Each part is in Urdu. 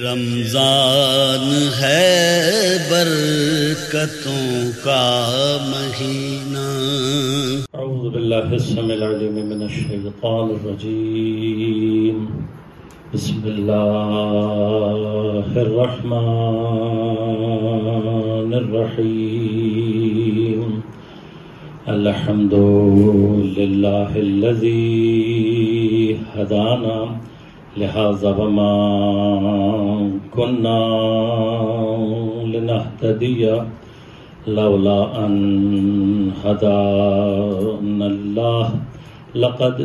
رمضان ہے برکتوں کا مہینہ۔ اعوذ باللہ السمیع العلیم من الشیطان الرجیم، بسم اللہ الرحمن الرحیم، الحمد للہ الذی ہدانا لہذا وما كنا لنهتدي لولا أن هدانا الله لقد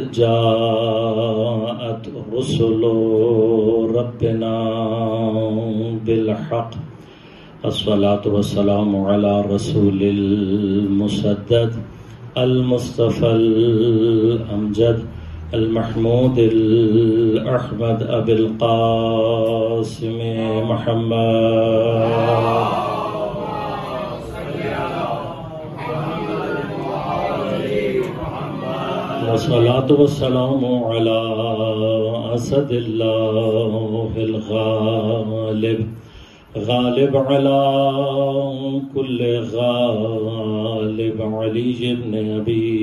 جاءت رسل ربنا بالحق، الصلاة والسلام على رسول المسدد المصطفى الأمجد المحمود الأحمد أبي القاسم محمد، والصلاة والسلام على أسد الله الغالب، غالب على كل غالب، علي بن أبي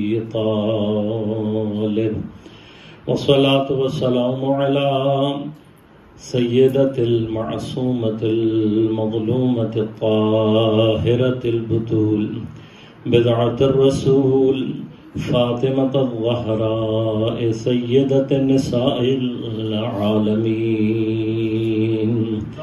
طالب، والصلاة والسلام على سيدة المعصومة المظلومة الطاهرة البتول، بدعة الرسول فاطمة الزهراء سيدة النساء العالمين،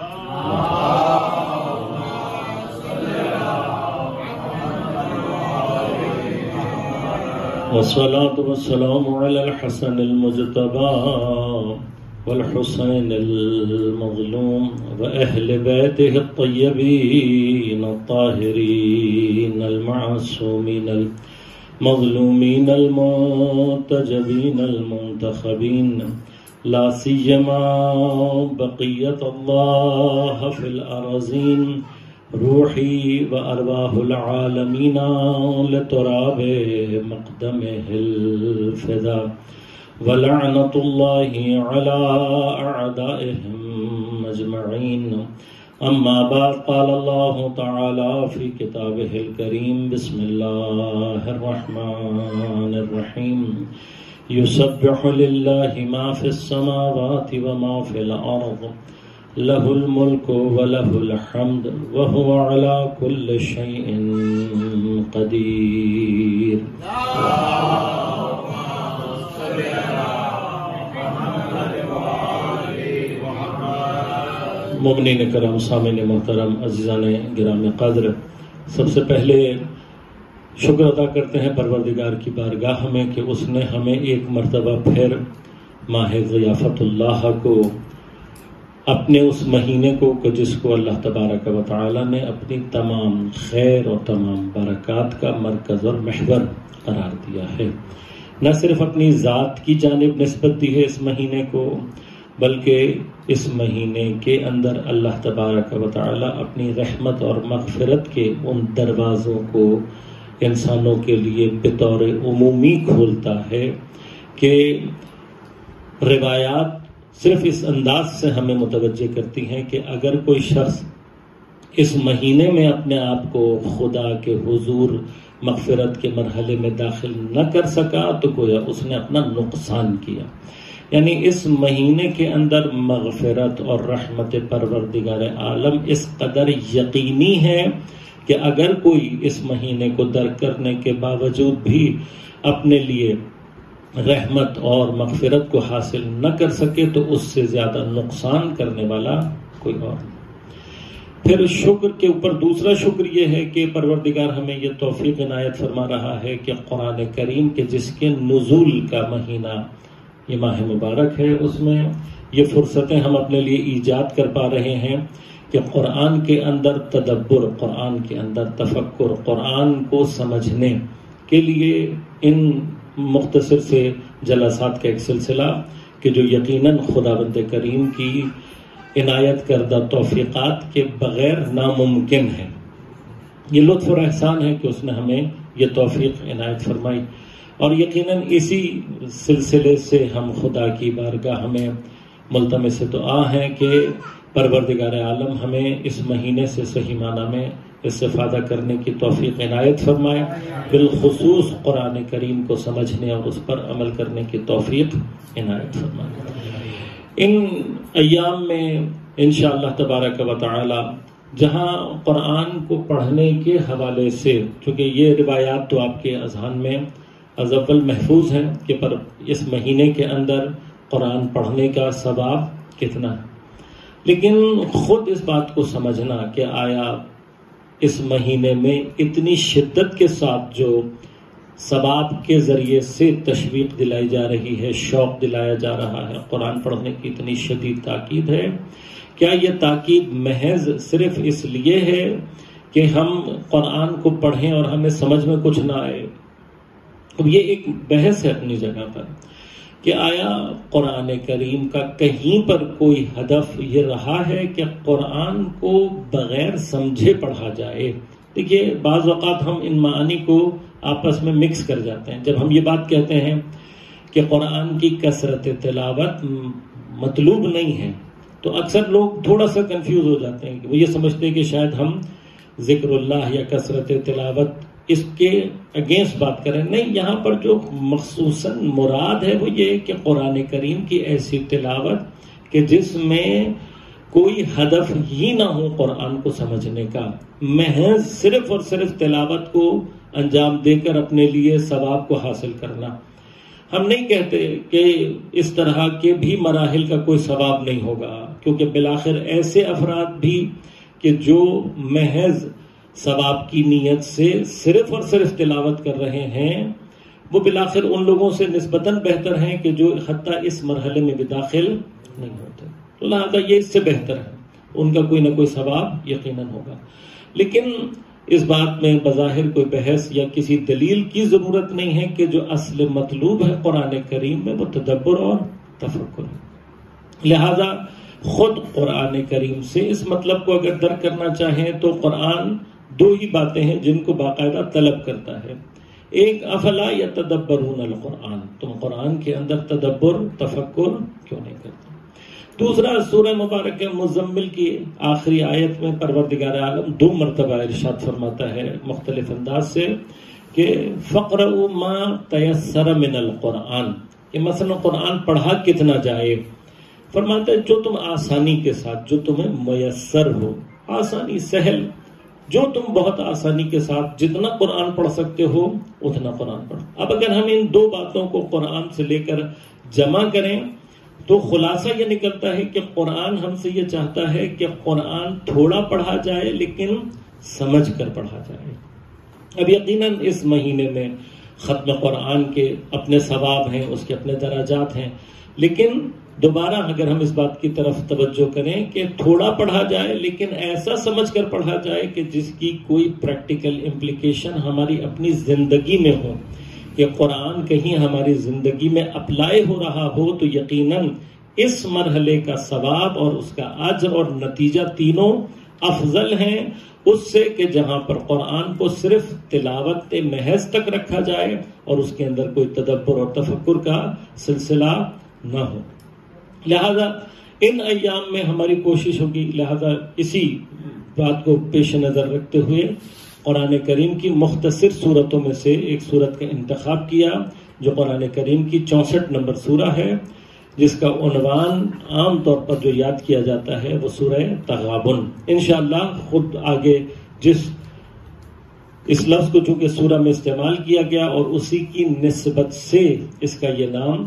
والصلاة والسلام على الحسن المجتبى والحسين المظلوم وأهل بيته الطيبين الطاهرين المعصومين المظلومين المنتجبين المنتخبين، لا سيما بقية الله في الأراضين، روحي وأرواح العالمين لتراب مقدمه الفداء، ولعنة الله على أعدائهم أجمعين، أما بعد، قال الله تعالى في كتابه الكريم، بسم الله الرحمن الرحيم، يسبح لله ما في السماوات وما في الأرض، له الملك وله الحمد وهو على كل شيء قدير۔ مومنین کرام، سامعین محترم، عزیزان گرامی قدر، سب سے پہلے شکر ادا کرتے ہیں پروردگار کی بارگاہ میں کہ اس نے ہمیں ایک مرتبہ پھر ماہ ضیافت اللہ کو، اپنے اس مہینے کو جس کو اللہ تبارک و تعالی نے اپنی تمام خیر اور تمام برکات کا مرکز اور محور قرار دیا ہے، نہ صرف اپنی ذات کی جانب نسبت دی ہے اس مہینے کو، بلکہ اس مہینے کے اندر اللہ تبارک و تعالی اپنی رحمت اور مغفرت کے ان دروازوں کو انسانوں کے لیے بطور عمومی کھولتا ہے کہ روایات صرف اس انداز سے ہمیں متوجہ کرتی ہیں کہ اگر کوئی شخص اس مہینے میں اپنے آپ کو خدا کے حضور مغفرت کے مرحلے میں داخل نہ کر سکا تو گویا اس نے اپنا نقصان کیا، یعنی اس مہینے کے اندر مغفرت اور رحمت پروردگار عالم اس قدر یقینی ہے کہ اگر کوئی اس مہینے کو درک کرنے کے باوجود بھی اپنے لیے رحمت اور مغفرت کو حاصل نہ کر سکے تو اس سے زیادہ نقصان کرنے والا کوئی اور نہیں۔ پھر شکر کے اوپر دوسرا شکر یہ ہے کہ پروردگار ہمیں یہ توفیق عنایت فرما رہا ہے کہ قرآن کریم کے جس کے نزول کا مہینہ یہ ماہ مبارک ہے، اس میں یہ فرصتیں ہم اپنے لیے ایجاد کر پا رہے ہیں کہ قرآن کے اندر تدبر، قرآن کے اندر تفکر، قرآن کو سمجھنے کے لیے ان مختصر سے جلسات کا ایک سلسلہ کہ جو یقیناً خداوند کریم کی عنایت کردہ توفیقات کے بغیر ناممکن ہے۔ یہ لطف اور احسان ہے کہ اس نے ہمیں یہ توفیق عنایت فرمائی، اور یقیناً اسی سلسلے سے ہم خدا کی بارگاہ میں ملتمس دعا ہیں کہ پروردگار عالم ہمیں اس مہینے سے صحیح معنی میں استفادہ کرنے کی توفیق عنایت فرمائے، بالخصوص قرآن کریم کو سمجھنے اور اس پر عمل کرنے کی توفیق عنایت فرمائے۔ ان ایام میں انشاءاللہ تبارک و تعالی جہاں قرآن کو پڑھنے کے حوالے سے، چونکہ یہ روایات تو آپ کے اذہان میں از اول محفوظ ہیں کہ پر اس مہینے کے اندر قرآن پڑھنے کا ثواب کتنا ہے، لیکن خود اس بات کو سمجھنا کہ آیا اس مہینے میں اتنی شدت کے ساتھ جو ثواب کے ذریعے سے تشویق دلائی جا رہی ہے، شوق دلایا جا رہا ہے، قرآن پڑھنے کی اتنی شدید تاکید ہے، کیا یہ تاکید محض صرف اس لیے ہے کہ ہم قرآن کو پڑھیں اور ہمیں سمجھ میں کچھ نہ آئے؟ اب یہ ایک بحث ہے اپنی جگہ پر کہ آیا قرآن کریم کا کہیں پر کوئی ہدف یہ رہا ہے کہ قرآن کو بغیر سمجھے پڑھا جائے؟ دیکھیے، بعض اوقات ہم ان معانی کو آپس میں مکس کر جاتے ہیں۔ جب ہم یہ بات کہتے ہیں کہ قرآن کی کثرت تلاوت مطلوب نہیں ہے تو اکثر لوگ تھوڑا سا کنفیوز ہو جاتے ہیں کہ وہ یہ سمجھتے ہیں کہ شاید ہم ذکر اللہ یا کثرت تلاوت اس کے اگینسٹ بات کریں۔ نہیں، یہاں پر جو مخصوصاً مراد ہے وہ یہ کہ قرآن کریم کی ایسی تلاوت کہ جس میں کوئی ہدف ہی نہ ہو قرآن کو سمجھنے کا، محض صرف اور صرف تلاوت کو انجام دے کر اپنے لیے ثواب کو حاصل کرنا۔ ہم نہیں کہتے کہ اس طرح کے بھی مراحل کا کوئی ثواب نہیں ہوگا، کیونکہ بالآخر ایسے افراد بھی کہ جو محض ثواب کی نیت سے صرف اور صرف تلاوت کر رہے ہیں، وہ بالآخر ان لوگوں سے نسبتاً بہتر ہیں کہ جو حتیٰ اس مرحلے میں بھی داخل نہیں ہوتے، تو لہٰذا یہ اس سے بہتر ہے، ان کا کوئی نہ کوئی ثواب یقیناً ہوگا۔ لیکن اس بات میں بظاہر کوئی بحث یا کسی دلیل کی ضرورت نہیں ہے کہ جو اصل مطلوب ہے قرآن کریم میں وہ تدبر اور تفکر ہے۔ لہذا خود قرآن کریم سے اس مطلب کو اگر درک کرنا چاہیں تو قرآن دو ہی باتیں ہیں جن کو باقاعدہ طلب کرتا ہے۔ ایک، افلا یتدبرون القرآن، تم قرآن کے اندر تدبر تفکر کیوں نہیں کرتے؟ دوسرا، سورہ مبارکہ مزمل کی آخری آیت میں پروردگار عالم 2 مرتبہ ارشاد فرماتا ہے مختلف انداز سے کہ فقرؤوا ما تیسر من القرآن، کہ مثلا قرآن پڑھا کتنا جائے؟ فرماتا ہے جو تم آسانی کے ساتھ، جو تمہیں میسر ہو، آسانی سہل، جو تم بہت آسانی کے ساتھ جتنا قرآن پڑھ سکتے ہو اتنا قرآن پڑھو۔ اب اگر ہم ان 2 باتوں کو قرآن سے لے کر جمع کریں تو خلاصہ یہ نکلتا ہے کہ قرآن ہم سے یہ چاہتا ہے کہ قرآن تھوڑا پڑھا جائے لیکن سمجھ کر پڑھا جائے۔ اب یقیناً اس مہینے میں ختم قرآن کے اپنے ثواب ہیں، اس کے اپنے درجات ہیں، لیکن دوبارہ اگر ہم اس بات کی طرف توجہ کریں کہ تھوڑا پڑھا جائے لیکن ایسا سمجھ کر پڑھا جائے کہ جس کی کوئی پریکٹیکل امپلیکیشن ہماری اپنی زندگی میں ہو، کہ قرآن کہیں ہماری زندگی میں اپلائی ہو رہا ہو، تو یقیناً اس مرحلے کا ثواب اور اس کا اجر اور نتیجہ تینوں افضل ہیں اس سے کہ جہاں پر قرآن کو صرف تلاوت محض تک رکھا جائے اور اس کے اندر کوئی تدبر اور تفکر کا سلسلہ نہ ہو۔ لہذا ان ایام میں ہماری کوشش ہوگی، لہذا اسی بات کو پیش نظر رکھتے ہوئے قرآن کریم کی مختصر صورتوں میں سے ایک صورت کا انتخاب کیا جو قرآن کریم کی 64 نمبر سورہ ہے، جس کا عنوان عام طور پر جو یاد کیا جاتا ہے وہ سورہ تغابن۔ انشاءاللہ خود آگے جس اس لفظ کو چونکہ سورہ میں استعمال کیا گیا اور اسی کی نسبت سے اس کا یہ نام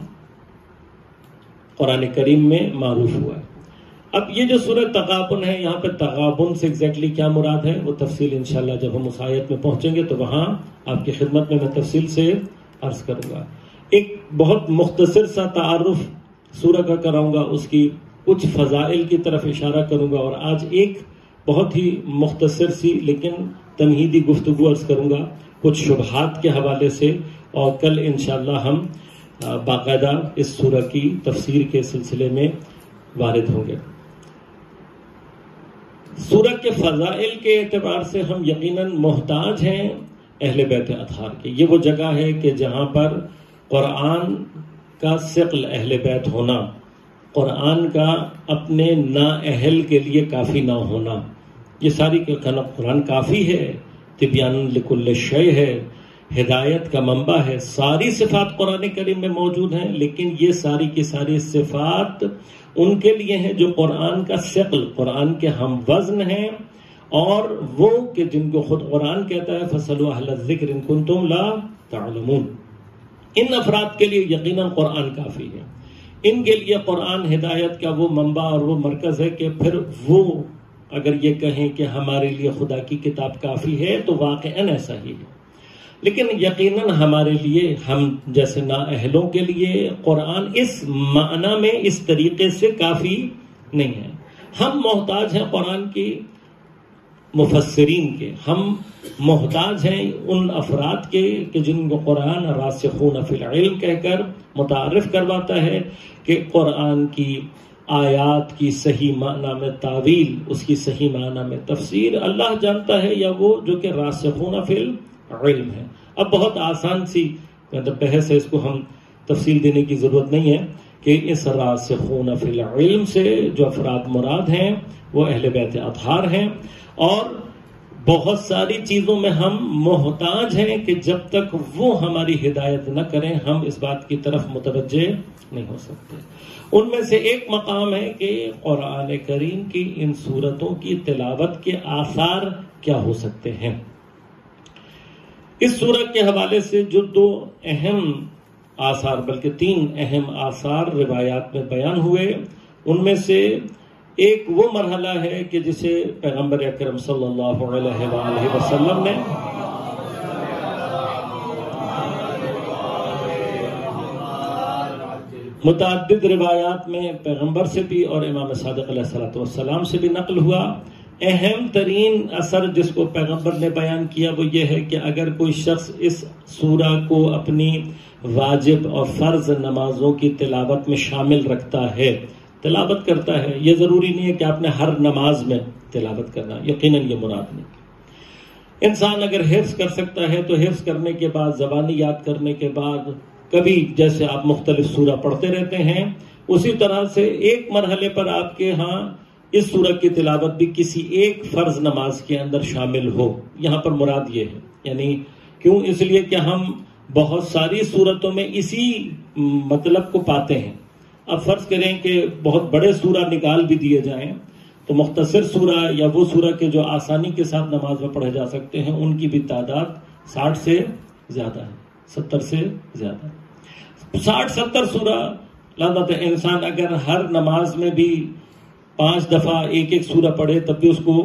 قرآن کریم میں معروف ہوا ہے۔ اب یہ جو سورہ تغابن ہے، یہاں پہ تغابن سے ایگزیکٹلی کیا مراد ہے وہ تفصیل انشاءاللہ جب ہم اس آیت میں پہنچیں گے تو وہاں آپ کی خدمت میں تفصیل سے عرض کروں گا۔ ایک بہت مختصر سا تعارف سورہ کا کراؤں گا، اس کی کچھ فضائل کی طرف اشارہ کروں گا، اور آج ایک بہت ہی مختصر سی لیکن تمہیدی گفتگو عرض کروں گا کچھ شبہات کے حوالے سے، اور کل انشاءاللہ ہم باقاعدہ اس سورہ کی تفسیر کے سلسلے میں وارد ہوں گے۔ سورہ کے فضائل کے اعتبار سے ہم یقیناً محتاج ہیں اہل بیت اطہار کے۔ یہ وہ جگہ ہے کہ جہاں پر قرآن کا ثقل اہل بیت ہونا قرآن کا اپنے نااہل کے لیے کافی نہ ہونا، یہ ساری قرآن کافی ہے، تبیان لکل شیء ہے، ہدایت کا منبع ہے، ساری صفات قرآن کریم میں موجود ہیں، لیکن یہ ساری کی ساری صفات ان کے لیے ہیں جو قرآن کا ثقل، قرآن کے ہم وزن ہیں، اور وہ کہ جن کو خود قرآن کہتا ہے فَاسْأَلُوا أَهْلَ الذِّكْرِ إِن كُنتُمْ لَا تَعْلَمُونَ۔ ان افراد کے لیے یقیناً قرآن کافی ہے، ان کے لیے قرآن ہدایت کا وہ منبع اور وہ مرکز ہے کہ پھر وہ اگر یہ کہیں کہ ہمارے لیے خدا کی کتاب کافی ہے تو واقعاً ایسا ہی ہے، لیکن یقیناً ہمارے لیے، ہم جیسے نااہلوں کے لیے قرآن اس معنی میں اس طریقے سے کافی نہیں ہے۔ ہم محتاج ہیں قرآن کی مفسرین کے، ہم محتاج ہیں ان افراد کے کہ جن کو قرآن راسخون فی العلم کہہ کر متعارف کرواتا ہے کہ قرآن کی آیات کی صحیح معنی میں تعویل، اس کی صحیح معنی میں تفسیر اللہ جانتا ہے، یا وہ جو کہ راسخون فی العلم ہے۔ اب بہت آسان سی بحث ہے، اس کو ہم تفصیل دینے کی ضرورت نہیں ہے کہ اس راسخون فی العلم سے جو افراد مراد ہیں وہ اہل بیت اطہار ہیں، اور بہت ساری چیزوں میں ہم محتاج ہیں کہ جب تک وہ ہماری ہدایت نہ کریں ہم اس بات کی طرف متوجہ نہیں ہو سکتے۔ ان میں سے ایک مقام ہے کہ قرآن کریم کی ان سورتوں کی تلاوت کے آثار کیا ہو سکتے ہیں۔ اس سورت کے حوالے سے جو دو اہم آثار، بلکہ تین اہم آثار روایات میں بیان ہوئے، ان میں سے ایک وہ مرحلہ ہے کہ جسے پیغمبر اکرم صلی اللہ علیہ وآلہ وسلم نے متعدد روایات میں پیغمبر سے بھی اور امام صادق علیہ السلام سے بھی نقل ہوا۔ اہم ترین اثر جس کو پیغمبر نے بیان کیا وہ یہ ہے کہ اگر کوئی شخص اس سورہ کو اپنی واجب اور فرض نمازوں کی تلاوت میں شامل رکھتا ہے، تلاوت کرتا ہے، یہ ضروری نہیں ہے کہ آپ نے ہر نماز میں تلاوت کرنا، یقیناً یہ مراد نہیں۔ انسان اگر حفظ کر سکتا ہے تو حفظ کرنے کے بعد، زبانی یاد کرنے کے بعد، کبھی جیسے آپ مختلف سورہ پڑھتے رہتے ہیں اسی طرح سے ایک مرحلے پر آپ کے ہاں اس سورہ کی تلاوت بھی کسی ایک فرض نماز کے اندر شامل ہو۔ یہاں پر مراد یہ ہے، یعنی کیوں؟ اس لیے کہ ہم بہت ساری صورتوں میں اسی مطلب کو پاتے ہیں۔ اب فرض کریں کہ بہت بڑے سورہ نکال بھی دیے جائیں تو مختصر سورہ یا وہ سورہ کے جو آسانی کے ساتھ نماز میں پڑھے جا سکتے ہیں ان کی بھی تعداد 60 سے زیادہ ہے، 70 سے زیادہ ہے۔ 60-70 سورہ لازمت انسان اگر ہر نماز میں بھی 5 دفعہ ایک ایک سورہ پڑھے تب بھی اس کو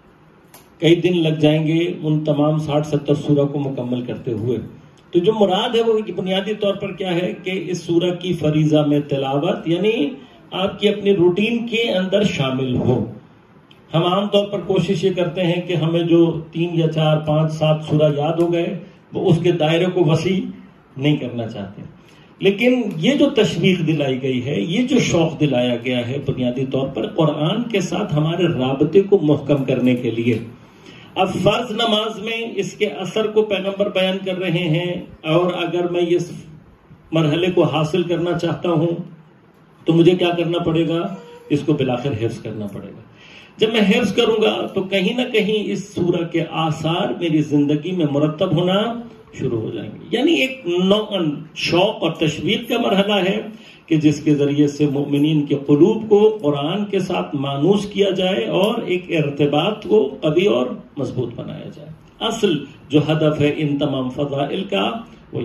کئی دن لگ جائیں گے ان تمام 60-70 سورہ کو مکمل کرتے ہوئے۔ تو جو مراد ہے وہ بنیادی طور پر کیا ہے کہ اس سورہ کی فریضہ میں تلاوت، یعنی آپ کی اپنی روٹین کے اندر شامل ہو۔ ہم عام طور پر کوشش یہ کرتے ہیں کہ ہمیں جو 3 یا 4 5 7 سورہ یاد ہو گئے وہ اس کے دائرے کو وسیع نہیں کرنا چاہتے، لیکن یہ جو تشویق دلائی گئی ہے، یہ جو شوق دلایا گیا ہے بنیادی طور پر قرآن کے ساتھ ہمارے رابطے کو محکم کرنے کے لیے۔ اب فرض نماز میں اس کے اثر کو پیغمبر بیان کر رہے ہیں، اور اگر میں اس مرحلے کو حاصل کرنا چاہتا ہوں تو مجھے کیا کرنا پڑے گا؟ اس کو بالآخر حفظ کرنا پڑے گا۔ جب میں حفظ کروں گا تو کہیں نہ کہیں اس سورہ کے آثار میری زندگی میں مرتب ہونا شروع ہو جائیں گے۔ یعنی ایک نوعاً شوق اور تشویق کا مرحلہ ہے کہ جس کے ذریعے سے مومنین کے قلوب کو قرآن کے ساتھ مانوس کیا جائے اور ایک ارتباط کو قوی اور مضبوط بنایا جائے۔ اصل جو ہدف ہے ان تمام فضائل کا وہ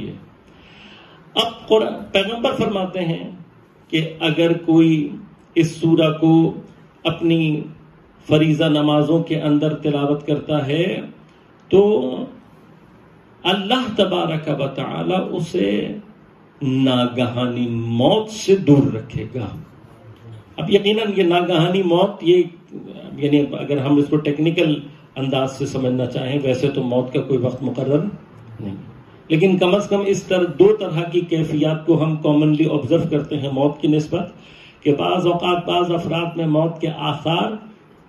یہ۔ اب پیغمبر فرماتے ہیں کہ اگر کوئی اس سورہ کو اپنی فریضہ نمازوں کے اندر تلاوت کرتا ہے تو اللہ تبارک و تعالی اسے ناگہانی موت سے دور رکھے گا۔ اب یقیناً یہ ناگہانی موت، یہ یعنی اگر ہم اس کو ٹیکنیکل انداز سے سمجھنا چاہیں، ویسے تو موت کا کوئی وقت مقرر نہیں، لیکن کم از کم اس طرح 2 طرح کی کیفیات کو ہم کامنلی آبزرو کرتے ہیں موت کی نسبت، کہ بعض اوقات بعض افراد میں موت کے آثار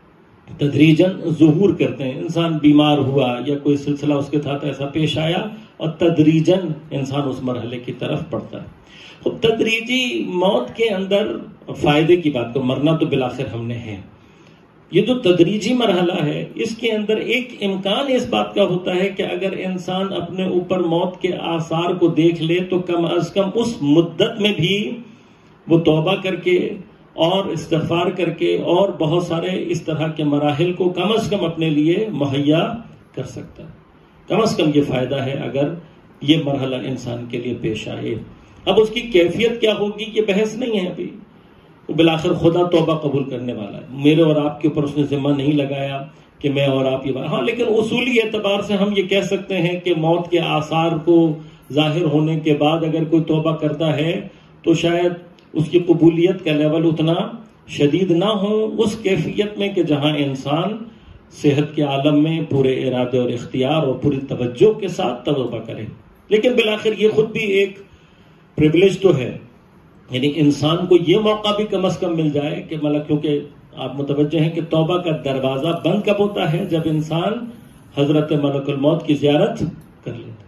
تدریجاً ظہور کرتے ہیں۔ انسان بیمار ہوا یا کوئی سلسلہ اس کے ساتھ ایسا پیش آیا اور تدریجاً انسان اس مرحلے کی طرف بڑھتا ہے. خب تدریجی موت کے اندر فائدے کی بات کو، مرنا تو بالآخر ہم نے ہے. یہ جو تدریجی مرحلہ ہے اس کے اندر ایک امکان اس بات کا ہوتا ہے کہ اگر انسان اپنے اوپر موت کے آثار کو دیکھ لے تو کم از کم اس مدت میں بھی وہ توبہ کر کے اور استغفار کر کے اور بہت سارے اس طرح کے مراحل کو کم از کم اپنے لیے مہیا کر سکتا ہے. کم از کم یہ فائدہ ہے اگر یہ مرحلہ انسان کے لیے پیش آئے. اب اس کی کیفیت کیا ہوگی یہ بحث نہیں ہے ابھی. بالآخر خدا توبہ قبول کرنے والا ہے. میرے اور آپ کے اوپر اس نے ذمہ نہیں لگایا کہ میں اور آپ یہ ہاں، لیکن اصولی اعتبار سے ہم یہ کہہ سکتے ہیں کہ موت کے آثار کو ظاہر ہونے کے بعد اگر کوئی توبہ کرتا ہے تو شاید اس کی قبولیت کا لیول اتنا شدید نہ ہو اس کیفیت میں کہ جہاں انسان صحت کے عالم میں پورے ارادے اور اختیار اور پوری توجہ کے ساتھ توبہ کرے. لیکن بالآخر یہ خود بھی ایک پریویلیج تو ہے، یعنی انسان کو یہ موقع بھی کم از کم مل جائے کہ مطلب، کیونکہ آپ متوجہ ہیں کہ توبہ کا دروازہ بند کب ہوتا ہے؟ جب انسان حضرت ملک الموت کی زیارت کر لیتا ہے.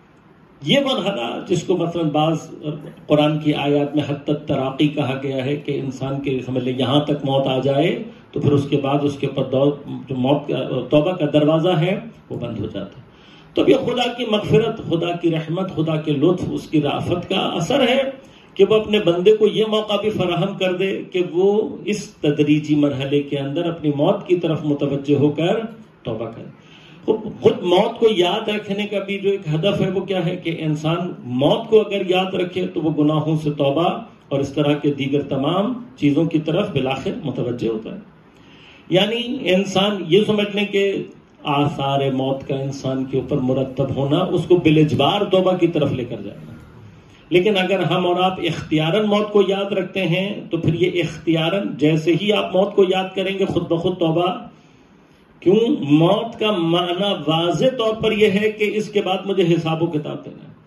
یہ مرحلہ جس کو مثلا بعض قرآن کی آیات میں حتی تراقی کہا گیا ہے کہ انسان کے سمجھ لیں یہاں تک موت آ جائے تو پھر اس کے بعد اس کے اوپر جو موت توبہ کا دروازہ ہے وہ بند ہو جاتا ہے. تو یہ خدا کی مغفرت، خدا کی رحمت، خدا کے لطف، اس کی رافت کا اثر ہے کہ وہ اپنے بندے کو یہ موقع بھی فراہم کر دے کہ وہ اس تدریجی مرحلے کے اندر اپنی موت کی طرف متوجہ ہو کر توبہ کرے. خود موت کو یاد رکھنے کا بھی جو ایک ہدف ہے وہ کیا ہے کہ انسان موت کو اگر یاد رکھے تو وہ گناہوں سے توبہ اور اس طرح کے دیگر تمام چیزوں کی طرف بالآخر متوجہ ہوتا ہے. یعنی انسان یہ سمجھ لیں کہ آثار موت کا انسان کے اوپر مرتب ہونا اس کو بالاجبار توبہ کی طرف لے کر جائے گا. لیکن اگر ہم اور آپ اختیاراً موت کو یاد رکھتے ہیں تو پھر یہ اختیاراً جیسے ہی آپ موت کو یاد کریں گے خود بخود توبہ. کیوں؟ موت کا معنی واضح طور پر یہ ہے کہ اس کے بعد مجھے حساب و کتاب دینا ہے.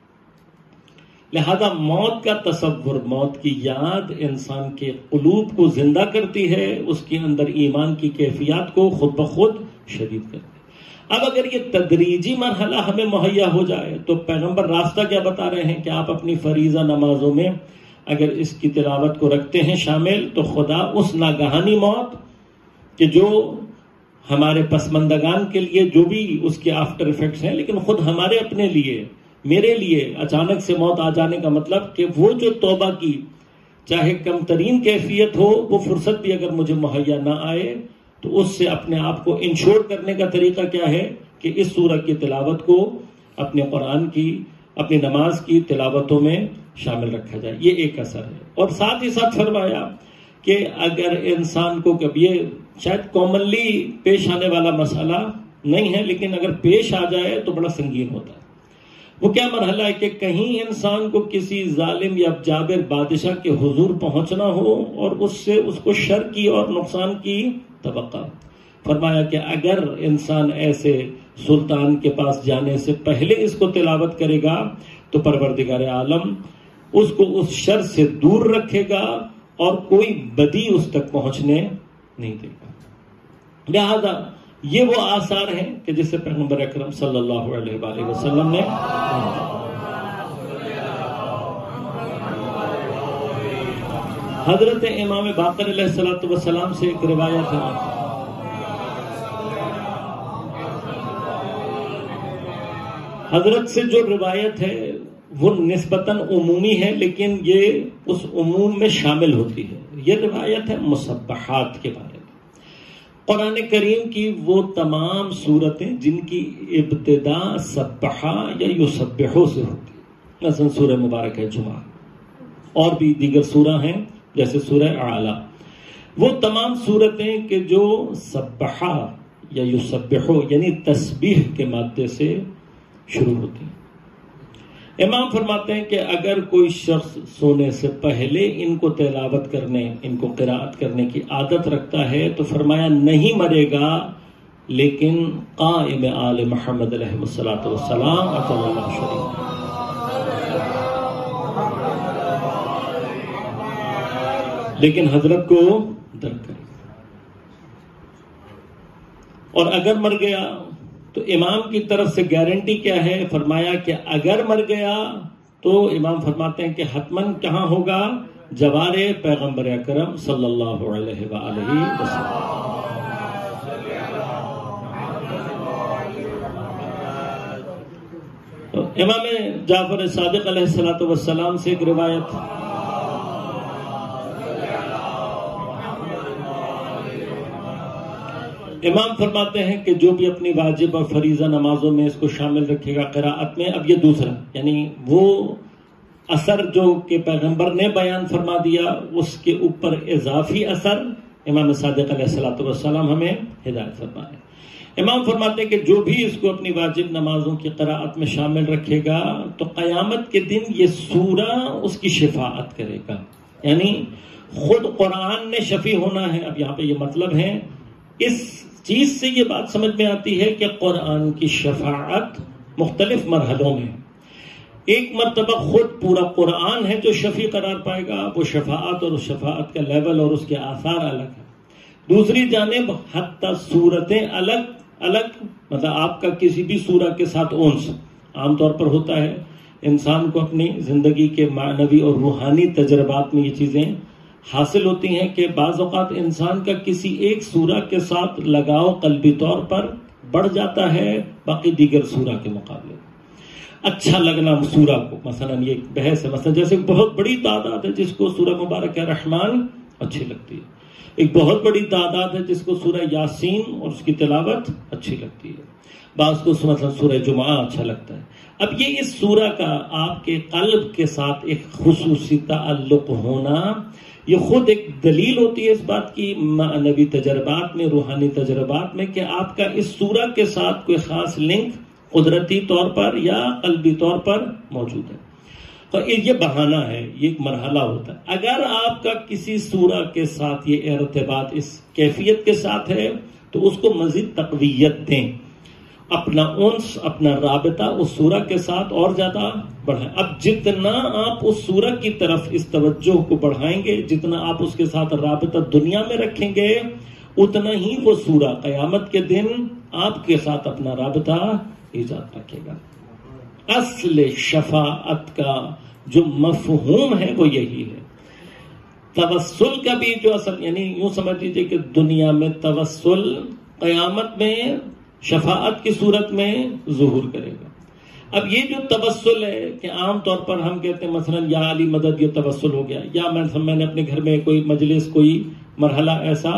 لہذا موت کا تصور، موت کی یاد انسان کے قلوب کو زندہ کرتی ہے، اس کے اندر ایمان کی کیفیات کو خود بخود شدید کرتی ہے. اب اگر یہ تدریجی مرحلہ ہمیں مہیا ہو جائے تو پیغمبر راستہ کیا بتا رہے ہیں کہ آپ اپنی فریضہ نمازوں میں اگر اس کی تلاوت کو رکھتے ہیں شامل تو خدا اس ناگہانی موت کہ جو ہمارے پسماندگان کے لیے جو بھی اس کے آفٹر ایفیکٹس ہیں، لیکن خود ہمارے اپنے لیے، میرے لیے اچانک سے موت آ جانے کا مطلب کہ وہ جو توبہ کی چاہے کم ترین کیفیت ہو وہ فرصت بھی اگر مجھے مہیا نہ آئے تو اس سے اپنے آپ کو انشور کرنے کا طریقہ کیا ہے کہ اس سورت کی تلاوت کو اپنے قرآن کی، اپنی نماز کی تلاوتوں میں شامل رکھا جائے. یہ ایک اثر ہے. اور ساتھ ہی ساتھ فرمایا کہ اگر انسان کو کبھی، یہ شاید کامنلی پیش آنے والا مسئلہ نہیں ہے لیکن اگر پیش آ جائے تو بڑا سنگین ہوتا ہے. وہ کیا مرحلہ ہے کہ کہیں انسان کو کسی ظالم یا جابر بادشاہ کے حضور پہنچنا ہو اور اس سے اس کو شر کی اور نقصان کی توقع. فرمایا کہ اگر انسان ایسے سلطان کے پاس جانے سے پہلے اس کو تلاوت کرے گا تو پروردگار عالم اس کو اس شر سے دور رکھے گا اور کوئی بدی اس تک پہنچنے نہیں دے گا. لہذا یہ وہ آثار ہیں کہ جس سے پیغمبر اکرم صلی اللہ علیہ وآلہ وسلم نے حضرت امام باقر علیہ السلام سے ایک روایت ہے. حضرت سے جو روایت ہے وہ نسبتاً عمومی ہے لیکن یہ اس عموم میں شامل ہوتی ہے. یہ روایت ہے مسبحات کے بارے میں. قرآن کریم کی وہ تمام صورتیں جن کی ابتدا سبحا یا یسبحو سے ہوتی ہے، مثلا سورہ مبارک ہے جمعہ، اور بھی دیگر سورہ ہیں جیسے سورہ اعلیٰ. وہ تمام صورتیں کہ جو سبحا یا یسبحو یعنی تسبیح کے مادے سے شروع ہوتی ہیں. امام فرماتے ہیں کہ اگر کوئی شخص سونے سے پہلے ان کو تلاوت کرنے، ان کو قرأت کرنے کی عادت رکھتا ہے تو فرمایا نہیں مرے گا لیکن قائم آل محمد علیہ السلام اطل اللہ شریف. لیکن حضرت کو درک کرے. اور اگر مر گیا تو امام کی طرف سے گارنٹی کیا ہے؟ فرمایا کہ اگر مر گیا تو امام فرماتے ہیں کہ حتماً کہاں ہوگا؟ جوار پیغمبر اکرم صلی اللہ علیہ وآلہ وسلم۔ تو امام جعفر صادق علیہ السلام سے ایک روایت، امام فرماتے ہیں کہ جو بھی اپنی واجب اور فریضہ نمازوں میں اس کو شامل رکھے گا قراءت میں، اب یہ دوسرا یعنی وہ اثر جو کہ پیغمبر نے بیان فرما دیا اس کے اوپر اضافی اثر امام صادق علیہ السلام ہمیں ہدایت فرمائے۔ امام فرماتے ہیں کہ جو بھی اس کو اپنی واجب نمازوں کی قراءت میں شامل رکھے گا تو قیامت کے دن یہ سورہ اس کی شفاعت کرے گا، یعنی خود قرآن نے شفیع ہونا ہے۔ اب یہاں پہ یہ مطلب ہے، اس چیز سے یہ بات سمجھ میں آتی ہے کہ قرآن کی شفاعت مختلف مرحلوں میں، ایک مرتبہ خود پورا قرآن ہے جو شفیع قرار پائے گا، وہ شفاعت اور اس شفاعت کا لیول اور اس کے آثار الگ ہے۔ دوسری جانب حتی صورتیں الگ الگ، مطلب آپ کا کسی بھی سورہ کے ساتھ انس عام طور پر ہوتا ہے، انسان کو اپنی زندگی کے معنوی اور روحانی تجربات میں یہ چیزیں حاصل ہوتی ہیں کہ بعض اوقات انسان کا کسی ایک سورہ کے ساتھ لگاؤ قلبی طور پر بڑھ جاتا ہے باقی دیگر سورہ کے مقابلے، اچھا لگنا سورہ کو۔ مثلا یہ ایک بحث ہے، مثلا جیسے بہت بڑی تعداد ہے جس کو سورہ مبارک رحمان اچھی لگتی ہے، ایک بہت بڑی تعداد ہے جس کو سورہ یاسین اور اس کی تلاوت اچھی لگتی ہے، بعض کو مثلا سورہ جمعہ اچھا لگتا ہے۔ اب یہ اس سورہ کا آپ کے قلب کے ساتھ ایک خصوصی تعلق ہونا، یہ خود ایک دلیل ہوتی ہے اس بات کی معنوی تجربات میں، روحانی تجربات میں، کہ آپ کا اس سورہ کے ساتھ کوئی خاص لنک قدرتی طور پر یا قلبی طور پر موجود ہے۔ تو یہ بہانہ ہے، یہ ایک مرحلہ ہوتا ہے۔ اگر آپ کا کسی سورہ کے ساتھ یہ ارتباط اس کیفیت کے ساتھ ہے تو اس کو مزید تقویت دیں، اپنا انس، اپنا رابطہ اس سورہ کے ساتھ اور زیادہ بڑھائیں۔ اب جتنا آپ اس سورہ کی طرف اس توجہ کو بڑھائیں گے، جتنا آپ اس کے ساتھ رابطہ دنیا میں رکھیں گے، اتنا ہی وہ سورہ قیامت کے دن آپ کے ساتھ اپنا رابطہ ایجاد رکھے گا۔ اصل شفاعت کا جو مفہوم ہے وہ یہی ہے۔ توسل کا بھی جو اصل، یعنی یوں سمجھ لیجیے کہ دنیا میں توسل قیامت میں شفاعت کی صورت میں ظہور کرے گا۔ اب یہ جو توسل ہے کہ عام طور پر ہم کہتے ہیں مثلا یا علی مدد، یہ توسل ہو گیا، یا میں نے اپنے گھر میں کوئی مجلس، کوئی مرحلہ ایسا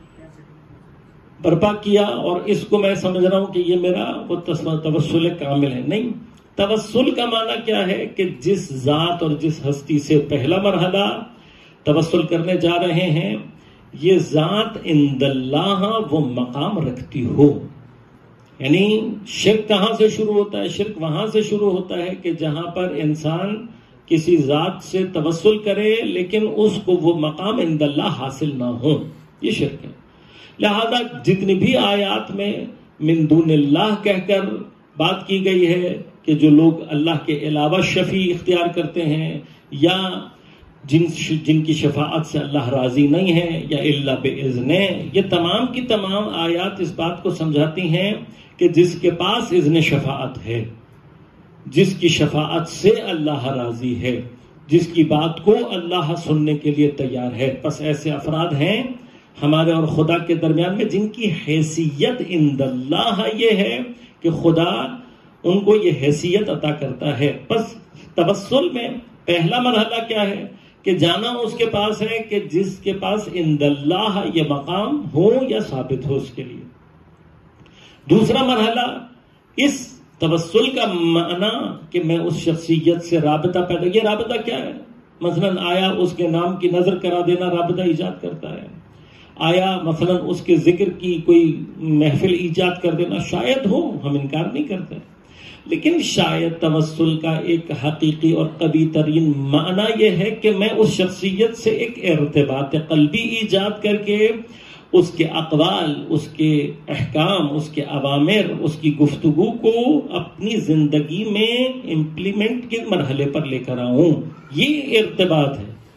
برپا کیا اور اس کو میں سمجھ رہا ہوں کہ یہ میرا وہ توسل کامل ہے۔ نہیں، توسل کا معنی کیا ہے کہ جس ذات اور جس ہستی سے پہلا مرحلہ توسل کرنے جا رہے ہیں، یہ ذات عند اللہ وہ مقام رکھتی ہو۔ یعنی شرک کہاں سے شروع ہوتا ہے؟ شرک وہاں سے شروع ہوتا ہے کہ جہاں پر انسان کسی ذات سے توسل کرے لیکن اس کو وہ مقام عند اللہ حاصل نہ ہو، یہ شرک ہے۔ لہذا جتنی بھی آیات میں من دون اللہ کہہ کر بات کی گئی ہے کہ جو لوگ اللہ کے علاوہ شفیع اختیار کرتے ہیں یا جن کی شفاعت سے اللہ راضی نہیں ہے یا الا باذن، یہ تمام کی تمام آیات اس بات کو سمجھاتی ہیں کہ جس کے پاس اذن شفاعت ہے، جس کی شفاعت سے اللہ راضی ہے، جس کی بات کو اللہ سننے کے لیے تیار ہے، بس ایسے افراد ہیں ہمارے اور خدا کے درمیان میں جن کی حیثیت عند اللہ یہ ہے کہ خدا ان کو یہ حیثیت عطا کرتا ہے۔ بس توسل میں پہلا مرحلہ کیا ہے کہ جانا اس کے پاس ہے کہ جس کے پاس عند اللہ یہ مقام ہو یا ثابت ہو اس کے لیے۔ دوسرا مرحلہ اس توسل کا معنی کہ میں اس شخصیت سے رابطہ پیدا، یہ رابطہ کیا ہے؟ مثلا آیا اس کے نام کی نظر کرا دینا رابطہ ایجاد کرتا ہے؟ آیا مثلا اس کے ذکر کی کوئی محفل ایجاد کر دینا؟ شاید ہو، ہم انکار نہیں کرتے، لیکن شاید توسل کا ایک حقیقی اور قوی ترین معنی یہ ہے کہ میں اس شخصیت سے ایک ارتباط قلبی ایجاد کر کے اس کے اقوال، اس کے احکام، اس کے اوامر، اس کی گفتگو کو اپنی زندگی میں امپلیمنٹ کے مرحلے پر لے کر آؤں، یہ ارتباط ہے۔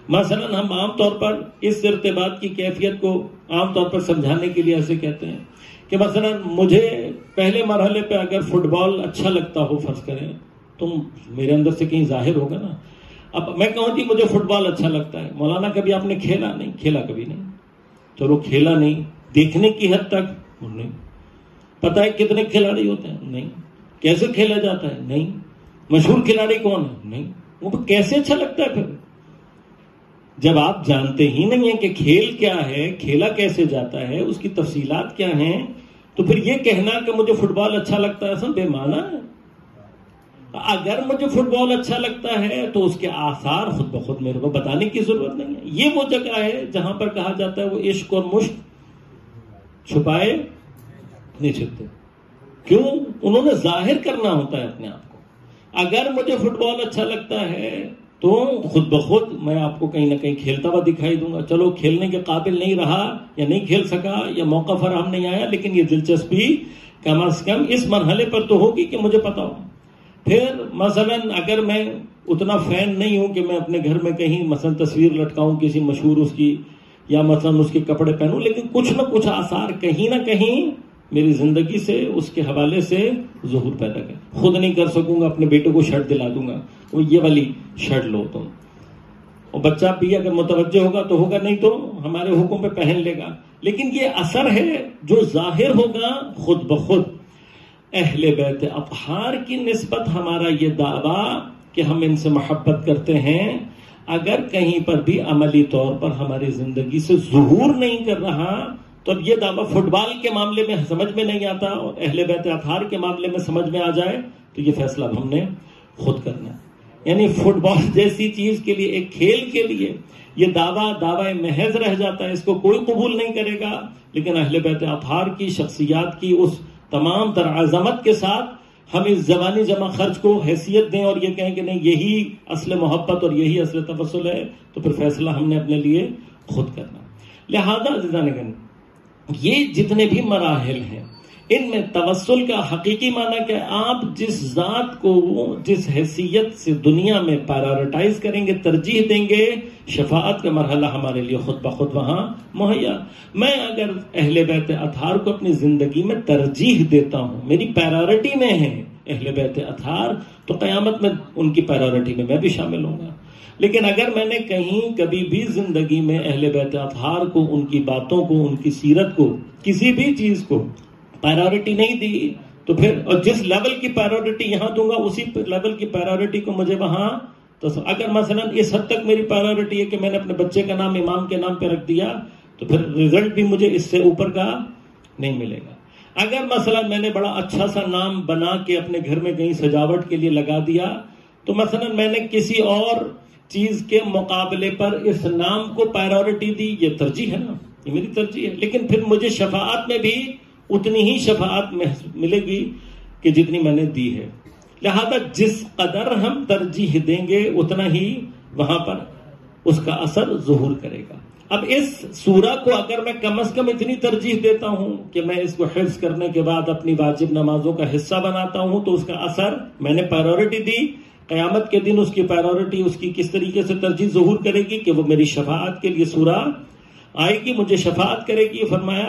مثلا ہم عام طور پر اس ارتباط کی کیفیت کو عام طور پر سمجھانے کے لیے ایسے کہتے ہیں کہ مثلا مجھے پہلے مرحلے پہ اگر فٹ بال اچھا لگتا ہو فرض کریں تو میرے اندر سے کہیں ظاہر ہوگا نا. اب میں کہوں جی مجھے فٹ بال اچھا لگتا ہے, مولانا کبھی آپ نے کھیلا؟ نہیں کھیلا, کبھی نہیں. چلو کھیلا نہیں, دیکھنے کی حد تک نہیں. پتہ ہے کتنے کھلاڑی ہوتے ہیں؟ نہیں. کیسے کھیلا جاتا ہے؟ نہیں. مشہور کھلاڑی کون ہے؟ نہیں. وہ کیسے اچھا لگتا ہے پھر جب آپ جانتے ہی نہیں ہیں کہ کھیل کیا ہے, کھیلا کیسے جاتا ہے, اس کی تفصیلات کیا ہیں, تو پھر یہ کہنا کہ مجھے فٹ بال اچھا لگتا ہے اصل بے معنی ہے. اگر مجھے فٹ بال اچھا لگتا ہے تو اس کے آثار خود بخود میرے کو بتانے کی ضرورت نہیں ہے. یہ وہ جگہ ہے جہاں پر کہا جاتا ہے وہ عشق اور مشق چھپائے نہیں چھپتے. کیوں؟ انہوں نے ظاہر کرنا ہوتا ہے اپنے آپ کو. اگر مجھے فٹ بال اچھا لگتا ہے تو خود بخود میں آپ کو کہیں نہ کہیں کھیلتا ہوا دکھائی دوں گا. چلو کھیلنے کے قابل نہیں رہا یا نہیں کھیل سکا یا موقع فراہم نہیں آیا, لیکن یہ دلچسپی کم از کم اس مرحلے پر تو ہوگی کہ مجھے پتا ہو. پھر مثلا اگر میں اتنا فین نہیں ہوں کہ میں اپنے گھر میں کہیں مثلا تصویر لٹکاؤں کسی مشہور اس کی, یا مثلا اس کے کپڑے پہنوں, لیکن کچھ نہ کچھ آثار کہیں نہ کہیں میری زندگی سے اس کے حوالے سے ظہور پیدا کر. خود نہیں کر سکوں گا, اپنے بیٹے کو شرٹ دلا دوں گا, وہ یہ والی شرٹ لو تم, اور بچہ بھی اگر متوجہ ہوگا تو ہوگا, نہیں تو ہمارے حکم پہ پہن لے گا. لیکن یہ اثر ہے جو ظاہر ہوگا خود بخود. اہل بیت اطہار کی نسبت ہمارا یہ دعویٰ کہ ہم ان سے محبت کرتے ہیں, اگر کہیں پر بھی عملی طور پر ہماری زندگی سے ظہور نہیں کر رہا تو اب یہ دعویٰ فٹ بال کے معاملے میں سمجھ میں نہیں آتا, اور اہل بیت اطہار کے معاملے میں سمجھ میں آ جائے تو یہ فیصلہ ہم نے خود کرنا ہے. یعنی فٹ بال جیسی چیز کے لیے, ایک کھیل کے لیے یہ دعویٰ محض رہ جاتا ہے, اس کو کوئی قبول نہیں کرے گا. لیکن اہل بیت اطہار کی شخصیات کی اس تمام تر عظمت کے ساتھ ہم اس زبانی جمع خرچ کو حیثیت دیں اور یہ کہیں کہ نہیں یہی اصل محبت اور یہی اصل توسل ہے, تو پھر فیصلہ ہم نے اپنے لیے خود کرنا. لہذا عزیزان گرامی, یہ جتنے بھی مراحل ہیں ان میں توسل کا حقیقی معنی کہ آپ جس ذات کو جس حیثیت سے دنیا میں پرائورٹائز کریں گے, ترجیح دیں گے, شفاعت کا مرحلہ ہمارے لیے خود بخود وہاں مہیا. میں اگر اہل بیت اطہار کو اپنی زندگی میں ترجیح دیتا ہوں, میری پرائورٹی میں ہے اہل بیت اطہار, تو قیامت میں ان کی پرائورٹی میں بھی شامل ہوں گا. لیکن اگر میں نے کہیں کبھی بھی زندگی میں اہل بیت اطہار کو, ان کی باتوں کو, ان کی سیرت کو, کسی بھی چیز کو پرائورٹی نہیں دی, تو پھر اور جس لیول کی پرائورٹی یہاں دوں گا اسی لیول کی پرائورٹی کو مجھے وہاں, تو اگر مثلا اس حد تک میری پرائورٹی ہے کہ میں نے اپنے بچے کا نام امام کے نام پہ رکھ دیا, تو پھر رزلٹ بھی مجھے اس سے اوپر کا نہیں ملے گا. اگر مثلا میں نے بڑا اچھا سا نام بنا کے اپنے گھر میں کہیں سجاوٹ کے لیے لگا دیا, تو مثلا میں نے کسی اور چیز کے مقابلے پر اس نام کو پرائورٹی دی, یہ ترجیح ہے نا, یہ میری ترجیح ہے. لیکن پھر مجھے شفاعت میں بھی اتنی ہی شفاعت ملے گی کہ جتنی میں نے دی ہے. لہذا جس قدر ہم ترجیح دیں گے اتنا ہی وہاں پر اس کا اثر ظہور کرے گا. اب اس سورہ کو اگر میں کم از کم اتنی ترجیح دیتا ہوں کہ میں اس کو حفظ کرنے کے بعد اپنی واجب نمازوں کا حصہ بناتا ہوں, تو اس کا اثر, میں نے پرائورٹی دی, قیامت کے دن اس کی پرائورٹی اس کی کس طریقے سے ترجیح ظہور کرے گی کہ وہ میری شفاعت کے لیے سورہ آئے گی, مجھے شفاعت کرے گی. فرمایا